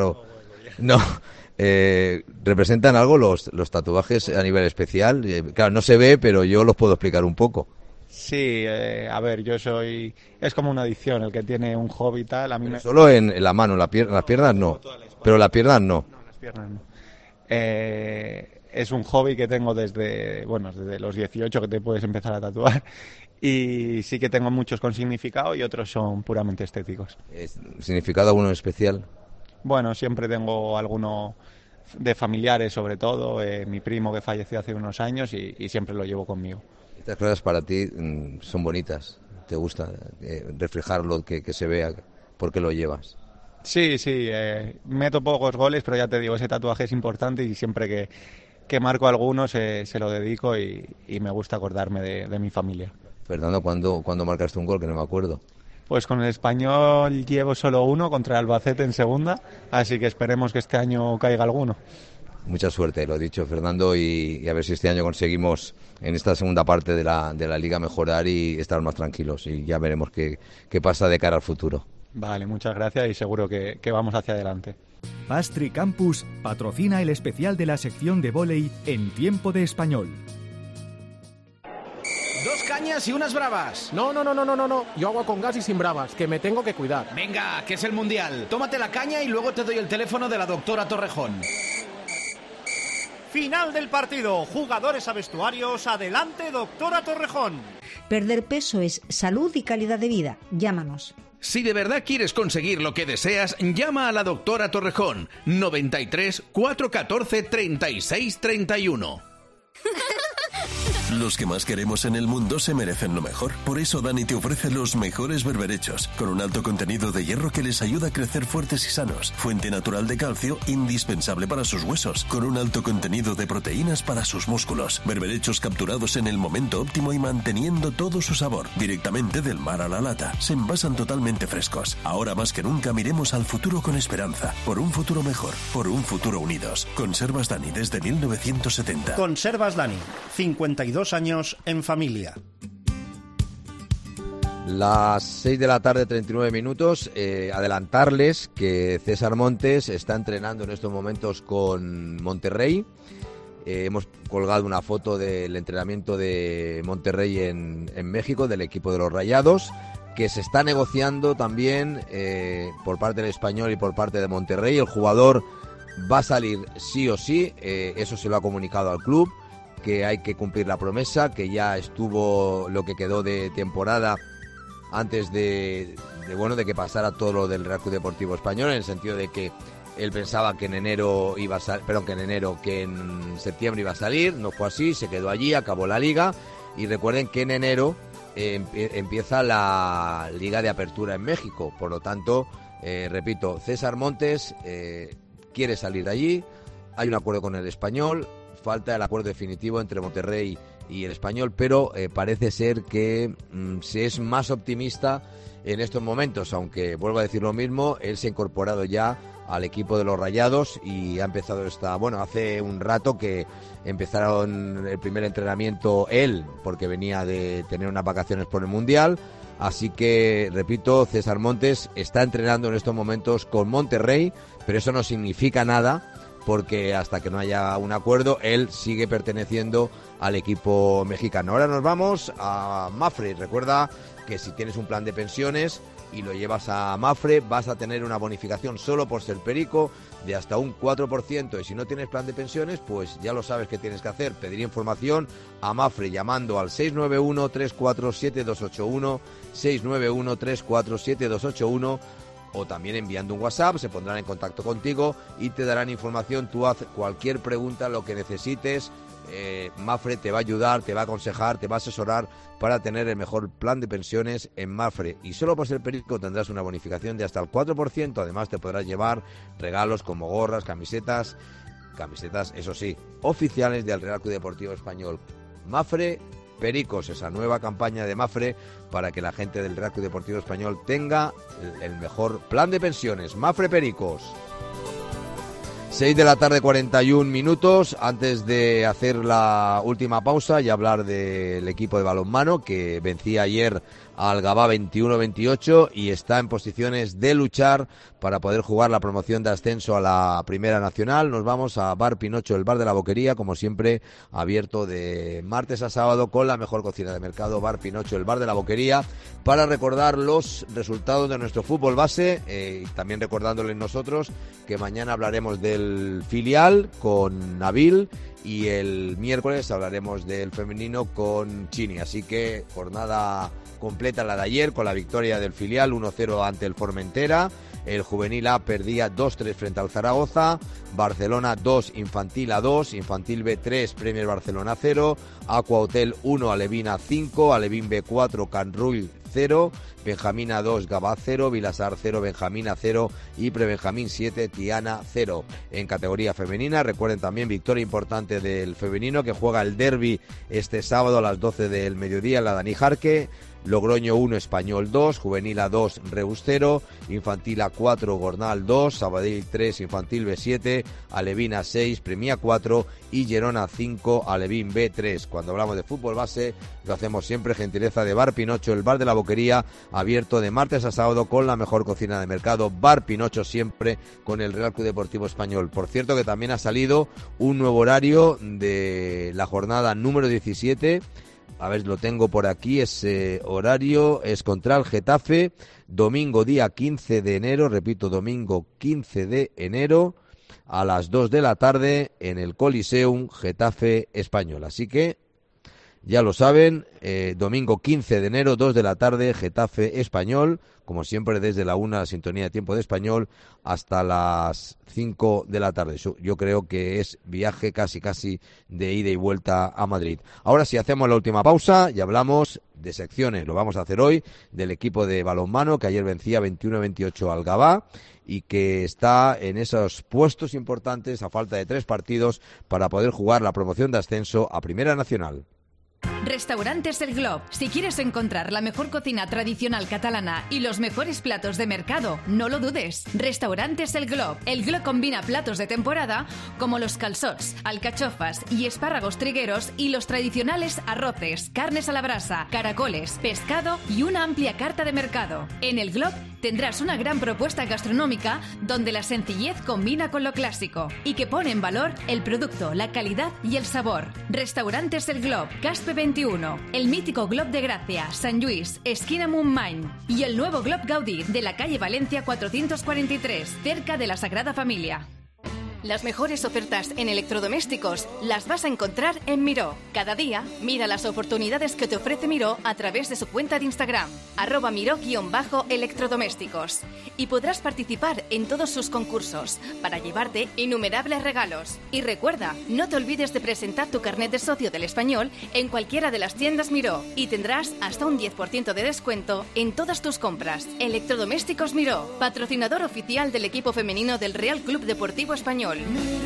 ¿representan algo los tatuajes a nivel especial? Claro, no se ve, pero yo los puedo explicar un poco. Sí, a ver, es como una adicción, el que tiene un hobby y tal. A mí solo en la mano, las piernas no, pero las piernas no. No, las piernas no. Es un hobby que tengo desde los 18 que te puedes empezar a tatuar, y sí que tengo muchos con significado y otros son puramente estéticos. ¿Significado alguno especial? Bueno, siempre tengo alguno de familiares, sobre todo, mi primo que falleció hace unos años y siempre lo llevo conmigo. Estas cosas para ti son bonitas, te gusta reflejar lo que se vea, ¿por qué lo llevas? Sí, meto pocos goles, pero ya te digo, ese tatuaje es importante y siempre que marco alguno se lo dedico y me gusta acordarme de mi familia. Fernando, ¿cuándo marcaste un gol? Que no me acuerdo. Pues con el Español llevo solo uno contra el Albacete en segunda, así que esperemos que este año caiga alguno. Mucha suerte, lo dicho, Fernando, y a ver si este año conseguimos en esta segunda parte de la Liga mejorar y estar más tranquilos, y ya veremos qué pasa de cara al futuro. Vale, muchas gracias y seguro que vamos hacia adelante. Pastry Campus patrocina el especial de la sección de vóley en Tiempo de Español. 2 cañas y unas bravas. No. Yo agua con gas y sin bravas, que me tengo que cuidar. Venga, que es el Mundial. Tómate la caña y luego te doy el teléfono de la doctora Torrejón. Final del partido. Jugadores a vestuarios. Adelante, doctora Torrejón. Perder peso es salud y calidad de vida. Llámanos. Si de verdad quieres conseguir lo que deseas, llama a la doctora Torrejón. 93 414 36 31. Los que más queremos en el mundo se merecen lo mejor. Por eso Dani te ofrece los mejores berberechos, con un alto contenido de hierro que les ayuda a crecer fuertes y sanos. Fuente natural de calcio, indispensable para sus huesos, con un alto contenido de proteínas para sus músculos. Berberechos capturados en el momento óptimo y manteniendo todo su sabor. Directamente del mar a la lata. Se envasan totalmente frescos. Ahora más que nunca miremos al futuro con esperanza. Por un futuro mejor. Por un futuro unidos. Conservas Dani desde 1970. Conservas Dani. 52 años en familia. Las 6 de la tarde, 39 minutos. Adelantarles que César Montes está entrenando en estos momentos con Monterrey. Hemos colgado una foto del entrenamiento de Monterrey en México, del equipo de los Rayados, que se está negociando también por parte del Español y por parte de Monterrey. El jugador va a salir sí o sí, eso se lo ha comunicado al club, que hay que cumplir la promesa, que ya estuvo lo que quedó de temporada antes de que pasara todo lo del Real Club Deportivo Español, en el sentido de que él pensaba que en septiembre iba a salir. No fue así, se quedó allí, acabó la liga, y recuerden que en enero empieza la Liga de Apertura en México. Por lo tanto, repito, César Montes quiere salir de allí, hay un acuerdo con el Español, falta el acuerdo definitivo entre Monterrey y el Español, pero parece ser que se es más optimista en estos momentos, aunque vuelvo a decir lo mismo, él se ha incorporado ya al equipo de los Rayados y ha empezado hace un rato que empezaron el primer entrenamiento él, porque venía de tener unas vacaciones por el Mundial. Así que, repito, César Montes está entrenando en estos momentos con Monterrey, pero eso no significa nada, porque hasta que no haya un acuerdo, él sigue perteneciendo al equipo mexicano. Ahora nos vamos a Mapfre. Recuerda que si tienes un plan de pensiones y lo llevas a Mapfre, vas a tener una bonificación solo por ser perico de hasta un 4%. Y si no tienes plan de pensiones, pues ya lo sabes que tienes que hacer: pedir información a Mapfre llamando al 691-347-281, 691-347-281, o también enviando un WhatsApp. Se pondrán en contacto contigo y te darán información. Tú haz cualquier pregunta, lo que necesites. Mapfre te va a ayudar, te va a aconsejar, te va a asesorar para tener el mejor plan de pensiones en Mapfre. Y solo por ser perico tendrás una bonificación de hasta el 4%. Además te podrás llevar regalos como gorras, camisetas, eso sí, oficiales del Real Club Deportivo Español. Mapfre Pericos, esa nueva campaña de Mapfre para que la gente del Real Club Deportivo Español tenga el mejor plan de pensiones. Mapfre Pericos. 6 de la tarde, 41 minutos. Antes de hacer la última pausa y hablar del equipo de balonmano que vencía ayer al Gavá 21-28 y está en posiciones de luchar para poder jugar la promoción de ascenso a la Primera Nacional, nos vamos a Bar Pinocho, el bar de la Boquería, como siempre abierto de martes a sábado con la mejor cocina de mercado. Bar Pinocho, el bar de la Boquería, para recordar los resultados de nuestro fútbol base, y también recordándoles nosotros que mañana hablaremos del filial con Nabil y el miércoles hablaremos del femenino con Chini. Así que jornada completa la de ayer con la victoria del filial 1-0 ante el Formentera. El juvenil A perdía 2-3 frente al Zaragoza. Barcelona 2, Infantil A 2, Infantil B 3, Premier Barcelona 0, Aqua Hotel 1, Alevina 5, Alevín B 4, Can Rull 0, Benjamina 2, Gavá 0, Vilasar 0, Benjamina 0 y Prebenjamín 7, Tiana 0. En categoría femenina, recuerden también victoria importante del femenino que juega el derbi este sábado a las 12 del mediodía en la Dani Jarque. Logroño 1, Español 2, Juvenil A 2, Reus 0, Infantil A 4, Gornal 2, Sabadell 3, Infantil B 7, Alevín A 6, Premia 4 y Gerona 5, Alevín B 3. Cuando hablamos de fútbol base lo hacemos siempre gentileza de Bar Pinocho, el bar de la Boquería, abierto de martes a sábado con la mejor cocina de mercado. Bar Pinocho siempre con el Real Club Deportivo Español. Por cierto que también ha salido un nuevo horario de la jornada número 17. A ver, lo tengo por aquí, ese horario es contra el Getafe, domingo día 15 de enero, repito, domingo 15 de enero, a las 2 de la tarde en el Coliseum Getafe Español. Así que, ya lo saben, domingo 15 de enero, 2 de la tarde, Getafe Español, como siempre desde la 1 la sintonía de tiempo de español hasta las 5 de la tarde. Yo creo que es viaje casi de ida y vuelta a Madrid. Ahora sí hacemos la última pausa y hablamos de secciones. Lo vamos a hacer hoy del equipo de balonmano que ayer vencía 21-28 al Gavá y que está en esos puestos importantes a falta de 3 partidos para poder jugar la promoción de ascenso a Primera Nacional. Restaurantes El Glob. Si quieres encontrar la mejor cocina tradicional catalana y los mejores platos de mercado, no lo dudes. Restaurantes El Glob. El Glob combina platos de temporada como los calçots, alcachofas y espárragos trigueros y los tradicionales arroces, carnes a la brasa, caracoles, pescado y una amplia carta de mercado. En El Glob tendrás una gran propuesta gastronómica donde la sencillez combina con lo clásico y que pone en valor el producto, la calidad y el sabor. Restaurantes El Glob, Caspe 21, 21, el mítico Glob de Gracia, San Lluís, esquina Montmany, y el nuevo Glob Gaudí de la calle Valencia 443, cerca de la Sagrada Familia. Las mejores ofertas en electrodomésticos las vas a encontrar en Miró. Cada día, mira las oportunidades que te ofrece Miró a través de su cuenta de Instagram, @miró_electrodomésticos. Y podrás participar en todos sus concursos para llevarte innumerables regalos. Y recuerda, no te olvides de presentar tu carnet de socio del Español en cualquiera de las tiendas Miró y tendrás hasta un 10% de descuento en todas tus compras. Electrodomésticos Miró, patrocinador oficial del equipo femenino del Real Club Deportivo Español.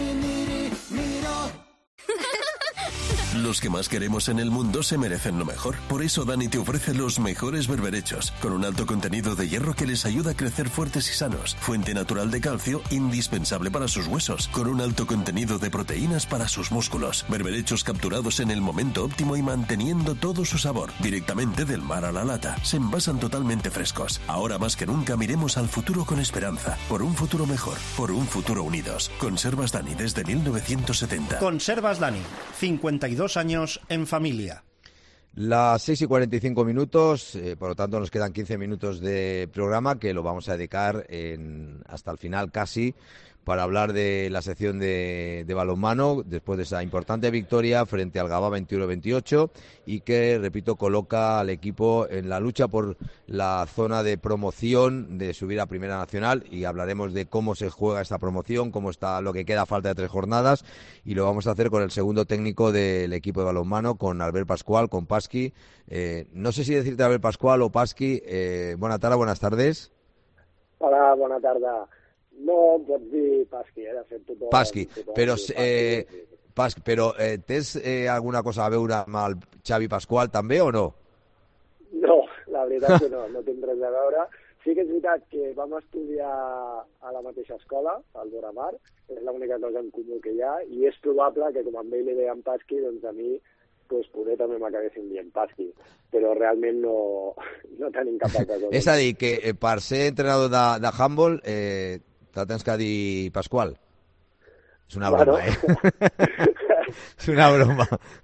Los que más queremos en el mundo se merecen lo mejor. Por eso Dani te ofrece los mejores berberechos, con un alto contenido de hierro que les ayuda a crecer fuertes y sanos. Fuente natural de calcio, indispensable para sus huesos, con un alto contenido de proteínas para sus músculos. Berberechos capturados en el momento óptimo y manteniendo todo su sabor, directamente del mar a la lata. Se envasan totalmente frescos. Ahora más que nunca miremos al futuro con esperanza. Por un futuro mejor, por un futuro unidos. Conservas Dani desde 1970. Conservas Dani, 52 años en familia. Las 6:45, por lo tanto nos quedan 15 minutos de programa que lo vamos a dedicar hasta el final casi para hablar de la sección de balonmano después de esa importante victoria frente al Gavà 21-28 y que, repito, coloca al equipo en la lucha por la zona de promoción de subir a Primera Nacional y hablaremos de cómo se juega esta promoción, cómo está lo que queda a falta de 3 jornadas y lo vamos a hacer con el segundo técnico del equipo de balonmano, con Albert Pascual, con Pasqui. No sé si decirte Albert Pascual o Pasqui. Buenas tardes. Hola, bona tarda. No, pots dir Pasqui, de fet tothom... Pasqui, però, Pasqui, però tens alguna cosa a veure amb el Xavi Pascual també o no? No, la veritat que no tinc res a veure. Sí que és veritat que vam estudiar a la mateixa escola, al Boramar, és l'única cosa en comú que hi ha, i és probable que com a ell li deien Pasqui, doncs a mi poder també m'acabessin dient Pasqui, però realment no tenim cap altra cosa. És a dir, que per ser entrenador de handball te tens que dir Pascual. És una broma, És una broma.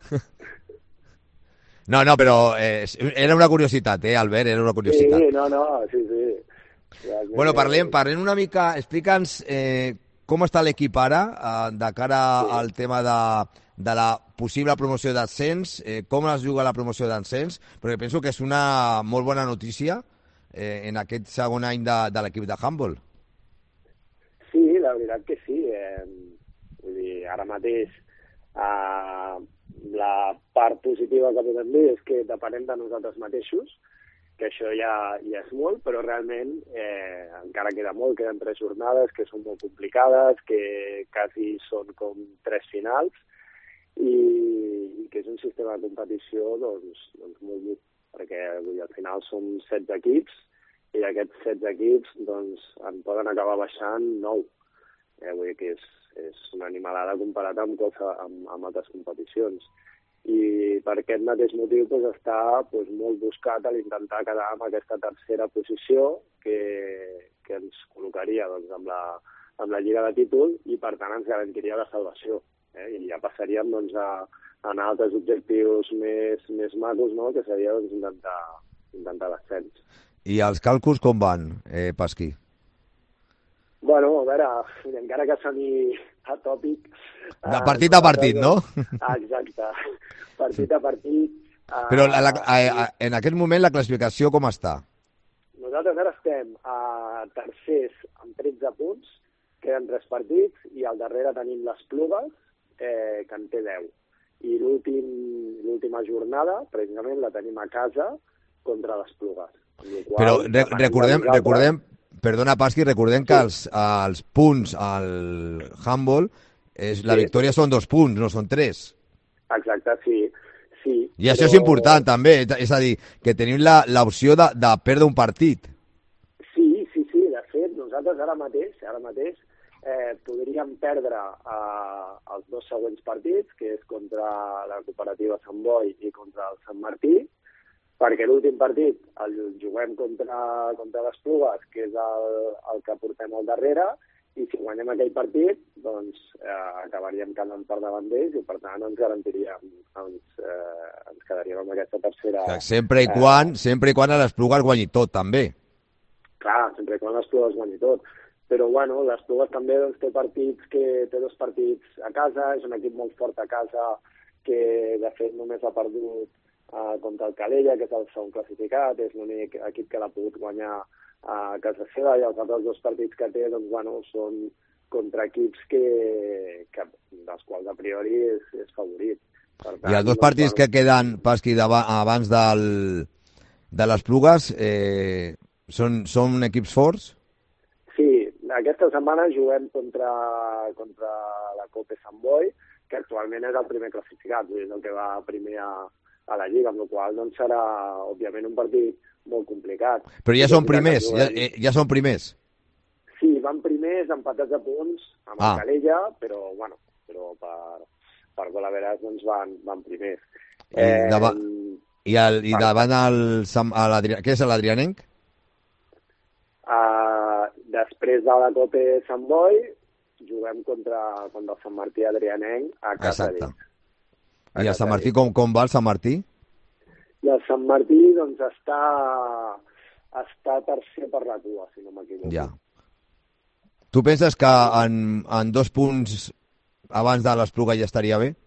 No, però era una curiositat, Albert, era una curiositat. Sí. Realment, bueno, parlem una mica, explica'ns com està l'equip ara de cara al tema de la possible promoció d'ascens, com es juga la promoció d'ascens, perquè penso que és una molt bona notícia en aquest segon any de l'equip de handball. Sí, la veritat que sí. Vull dir, ara mateix la part positiva que podem dir és que depenem de nosaltres mateixos, que això ja és molt, però realment encara queda molt, queden 3 jornades que són molt complicades, que quasi són com 3 finals, i que és un sistema de competició doncs molt dur, perquè al final són 16 equips, i d'aquests 16 equips doncs, en poden acabar baixant 9. Vull dir que és una animalada comparat amb altres competicions. I per aquest mateix motiu està molt buscat l'intentar quedar en aquesta tercera posició que ens col·locaria amb la Lliga de Títol i per tant ens garantiria la salvació. I ja passaríem a anar a altres objectius més macos, que seria intentar l'ascens. I els càlculs com van, Pasqui? Bueno, a veure, encara que soni atòpic... De partit a partit, no? Exacte, partit a partit. Però en aquest moment la classificació com està? Nosaltres ara estem a tercers amb 13 punts, queden 3 partits, i al darrere tenim les Plugues, que en té 10. I l'última jornada, precisament, la tenim a casa contra les Plugues. Però recordem, perdona Pasqui, recordem que els punts al handball, la victòria són 2 punts, no són 3. Exacte, sí. I això és important també, és a dir, que tenim l'opció de perdre un partit. Sí, de fet, nosaltres ara mateix podríem perdre els 2 següents partits, que és contra la cooperativa Sant Boi i contra el Sant Martí, perquè l'últim partit el juguem contra les Plugues, que és el que portem al darrere, i si guanyem aquell partit, doncs acabaríem quedant per davant d'ells i per tant ens garantiríem, ens quedaríem amb aquesta tercera... Sempre i quan a l'Esplugues guanyi tot, també. Clar, sempre i quan l'Esplugues guanyi tot. Però, bueno, l'Esplugues també doncs, té 2 partits a casa, és un equip molt fort a casa que, de fet, només ha perdut contra el Calella, que és el segon classificat, és l'únic equip que l'ha pogut guanyar a casa seva, i els altres 2 partits que té, doncs, bueno, són contra equips dels quals a priori és favorit. Per tant, I els 2 partits que queden, Pasqui, abans de l'Esplugues, són equips forts? Sí, aquesta setmana juguem contra la Copa Sant Boi, que actualment és el primer classificat, és el que va primer a la Lliga, amb la qual cosa doncs, serà, òbviament, un partit molt complicat. Però ja són primers, ja són primers. Sí, van primers empatats a punts amb el Calella, però per gol a veres doncs van primers. I davant què és l'Adrianenc? Després de la Copa Sant Boi juguem contra el Sant Martí Adrianenc a casa d'ells. I el Sant Martí, com va el Sant Martí? I el Sant Martí, doncs, està tercer per la cua, si no m'equivoco. Ja. Tu penses que en 2 punts abans de l'Espluga ja estaria bé?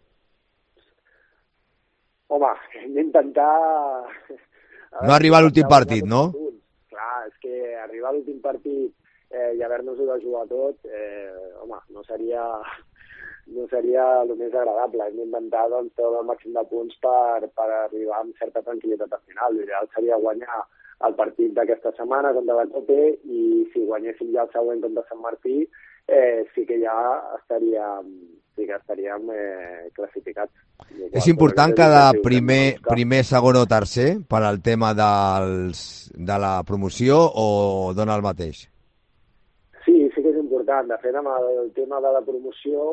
Home, hem d'intentar... No arribar a l'últim partit, no? Clar, és que arribar a l'últim partit i haver-nos-ho de jugar tot, home, no seria el més agradable. Hem d'intentar doncs, treure el màxim de punts per arribar amb certa tranquil·litat al final. L'ideal seria guanyar el partit d'aquesta setmana contra la Copa i si guanyéssim ja el següent contra Sant Martí, sí que ja estaríem classificats. És important quedar primer, segon o tercer per al tema de la promoció o dona el mateix? Sí que és important. De fet, amb el tema de la promoció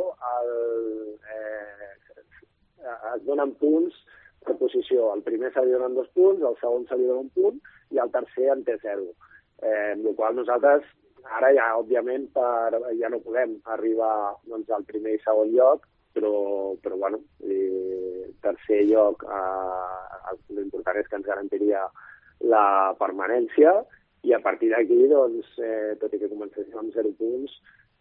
es donen punts per posició. El primer se li donen 2 punts, el segon se li dona 1 punt i el tercer en té 0. Amb la qual nosaltres ara ja, òbviament, ja no podem arribar doncs, al primer i segon lloc, però bueno, tercer lloc l'important és que ens garantiria la permanència i a partir d'aquí, doncs, tot i que comencéssim amb 0 punts,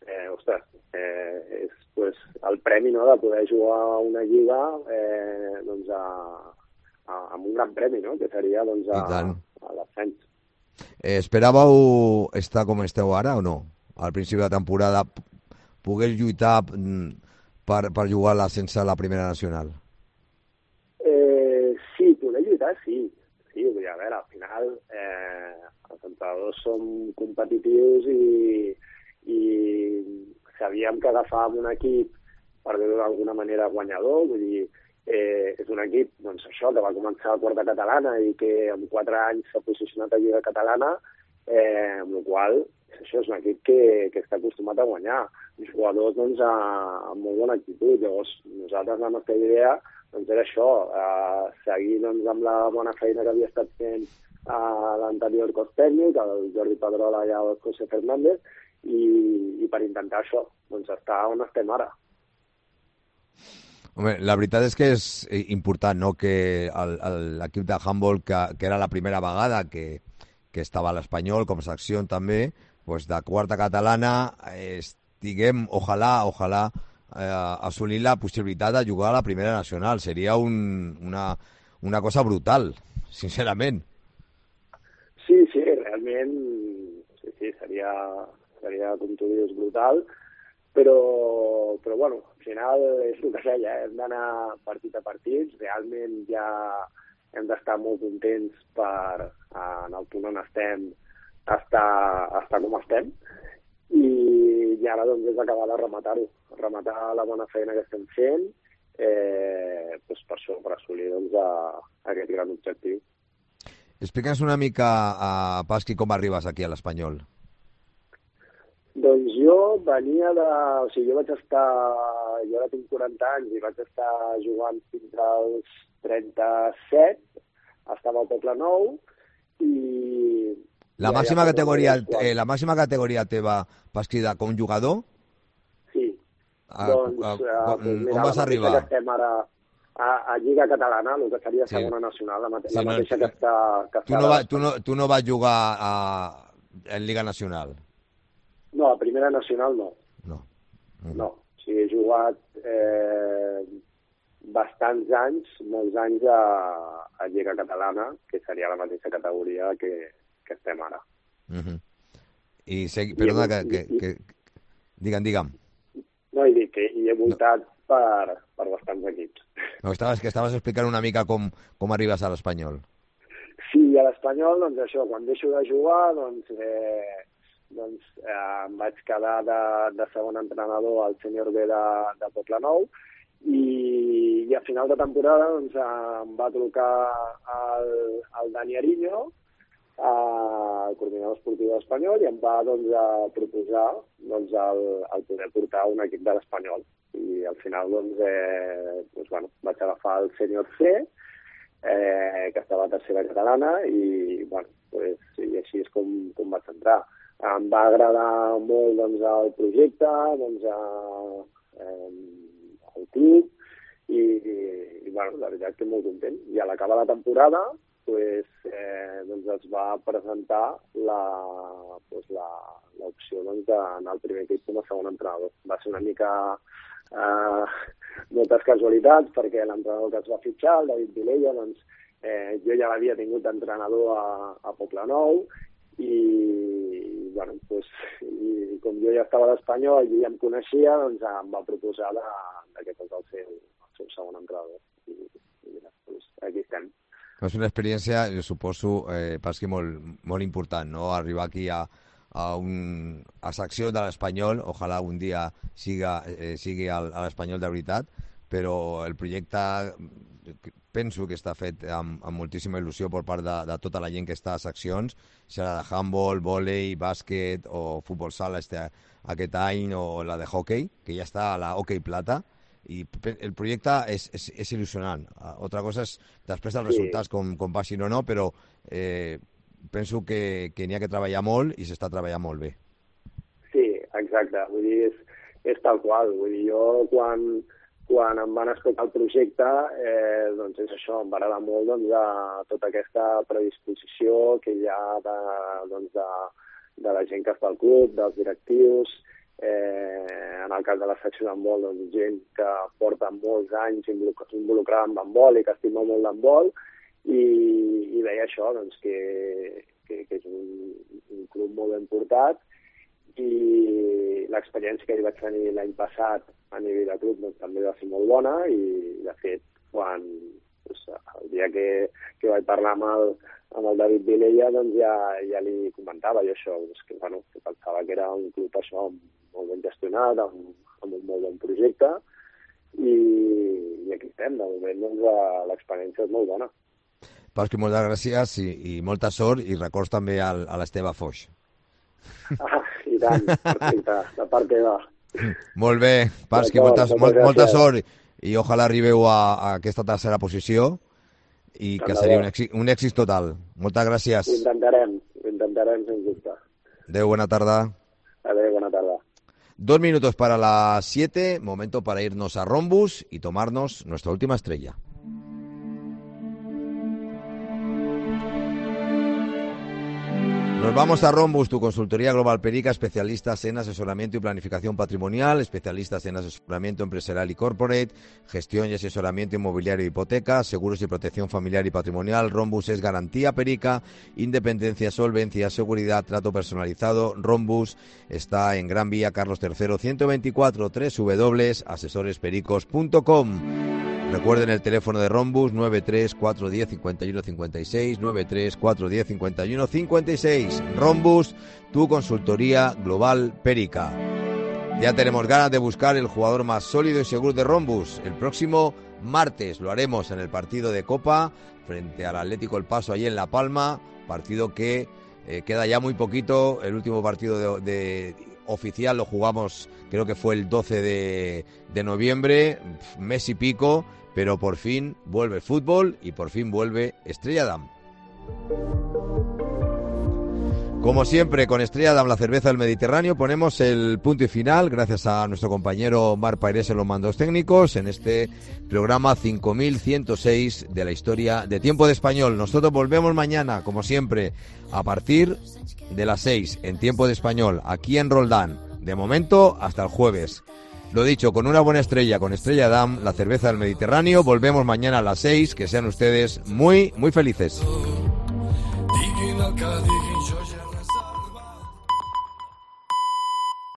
és pues, el premi, no?, de poder jugar a una lliga doncs, amb un gran premi, no?, que seria doncs, a l'ascens. Esperàveu estar com esteu ara o no? Al principi de la temporada pogués lluitar per jugar sense la primera nacional? Sí, poder lluitar, sí. Sí, vull dir, a veure, al final els entrenadors som competitius i sabíem que agafàvem un equip, per dir-ho d'alguna manera, guanyador, vull dir, és un equip, doncs això, que va començar a quarta catalana i que en 4 anys s'ha posicionat a Lliga Catalana, amb la qual això és un equip que està acostumat a guanyar. Uns jugadors doncs, amb molt bona actitud. Llavors, nosaltres la nostra idea doncs, era això, seguir doncs, amb la bona feina que havia estat fent l'anterior cos tècnic, el Jordi Pedrola i el José Fernández, i per intentar això, doncs, estar on estem ara. Home, la veritat és que és important, no?, que l'equip de handball, que era la primera vegada que estava a l'Espanyol, com secció també, doncs de quarta catalana, estiguem, ojalà, assolir la possibilitat de jugar a la primera nacional. Seria una cosa brutal, sincerament. Sí, realment, sí, seria, com tu dius, brutal, però bueno, al final és el que deia, hem d'anar partit a partit, realment ja hem d'estar molt contents en el punt on estem, estar com estem, i ara doncs és acabar de rematar la bona feina que estem fent, doncs per això, per assolir doncs, aquest gran objectiu. Explica'ns una mica, Pasqui, com arribes aquí a l'Espanyol. Doncs jo venia o sigui, jo ara tinc 40 anys i vaig estar jugant fins als 37, estava al Poble Nou i La màxima categoria teva vas cridar com jugador? Sí. On vas arribar? Estem ara a Lliga Catalana, el que seria segona nacional, la mateixa que està... Tu no vas jugar en Lliga Nacional? No, a Primera Nacional no. No. O sigui, he jugat bastants anys, molts anys a Lliga Catalana, que seria la mateixa categoria que estem ara. Perdona, digue'm. No, i dic que hi he voltat per bastants equips. No, estaves explicant una mica com arribes a l'Espanyol. Sí, a l'Espanyol, doncs això, quan deixo de jugar, em vaig quedar de segon entrenador al sènior B de Poblenou i a final de temporada doncs, em va trucar el Dani Ariño, el coordinador esportiu de l'Espanyol, i em va proposar el poder portar un equip de l'Espanyol. I al final vaig agafar el sènior C, que estava a tercera catalana, i així és com vaig entrar. Em va agradar molt el projecte, el club, i la veritat que molt content. I a l'acabar la temporada es va presentar l'opció d'anar al primer equip com a segon entrenador. Va ser una mica moltes casualitats, perquè l'entrenador que es va fitxar, el David Vilella, jo ja l'havia tingut d'entrenador a Poblenou, i com jo ja estava a l'Espanyol i ja em coneixia, em va proposar que fos el seu segon entrenador. I aquí estem. És una experiència, jo suposo, Pasqui, molt important, no? Arribar aquí a secció de l'Espanyol, ojalà un dia sigui a l'Espanyol de veritat, però el projecte penso que està fet amb moltíssima il·lusió per part de tota la gent que està a seccions, serà de handball, vòlei, bàsquet o futbol sala aquest any, o la de hockey, que ja està a la hockey plata, i el projecte és il·lusionant. Altra cosa és després dels resultats, com passin o no, però penso que n'hi ha que treballar molt i s'està treballant molt bé. Sí, exacte. Vull dir, és tal qual. Vull dir, jo quan em van explicar el projecte, és això, em va agradar molt tota aquesta predisposició que hi ha de la gent que està al club, dels directius, en el cas de la secció d'handbol, gent que porta molts anys involucrada en handbol i que estima molt l'handbol, i veia això, que és un club molt ben portat, i l'experiència que hi vaig tenir l'any passat a nivell de club també va ser molt bona, i de fet el dia que vaig parlar amb el David Vilella ja li comentava jo això, que pensava que era un club això molt ben gestionat, amb un molt bon projecte, i aquí estem. De moment l'experiència és molt bona. Pasqui, moltes gràcies i molta sort, i records també a l'Esteve Foix. I tant, perfecte, de part teva. Molt bé, Pasqui, molta sort, i ojalà arribeu a aquesta tercera posició, i que seria un èxit total. Moltes gràcies. Ho intentarem, sens dubte. Adéu, buena tarda. Adéu, buena tarda. 2 minutos para las 7, momento para irnos a Rhombus y tomarnos nuestra última estrella. Nos vamos a Rhombus, tu consultoría global Perica, especialistas en asesoramiento y planificación patrimonial, especialistas en asesoramiento empresarial y corporate, gestión y asesoramiento inmobiliario y hipoteca, seguros y protección familiar y patrimonial. Rhombus es garantía Perica, independencia, solvencia, seguridad, trato personalizado. Rhombus está en Gran Vía Carlos III 124, www.asesorespericos.com. Recuerden el teléfono de Rhombus, 93 410 51 56, 93 410 51 56. Rhombus, tu consultoría global Perica. Ya tenemos ganas de buscar el jugador más sólido y seguro de Rhombus. El próximo martes lo haremos en el partido de Copa frente al Atlético El Paso allí en La Palma, partido que queda ya muy poquito. El último partido de oficial lo jugamos, creo que fue el 12 de noviembre, mes y pico, pero por fin vuelve el fútbol y por fin vuelve Estrella Damm. Como siempre, con Estrella Damm, la cerveza del Mediterráneo, ponemos el punto y final, gracias a nuestro compañero Marc Pairés en los mandos técnicos, en este programa 5106 de la historia de Tiempo de Español. Nosotros volvemos mañana, como siempre, a partir de las 6, en Tiempo de Español, aquí en Roldán. De momento, hasta el jueves. Lo dicho, con una buena estrella, con Estrella Damm, la cerveza del Mediterráneo. Volvemos mañana a las 6, que sean ustedes muy, muy felices.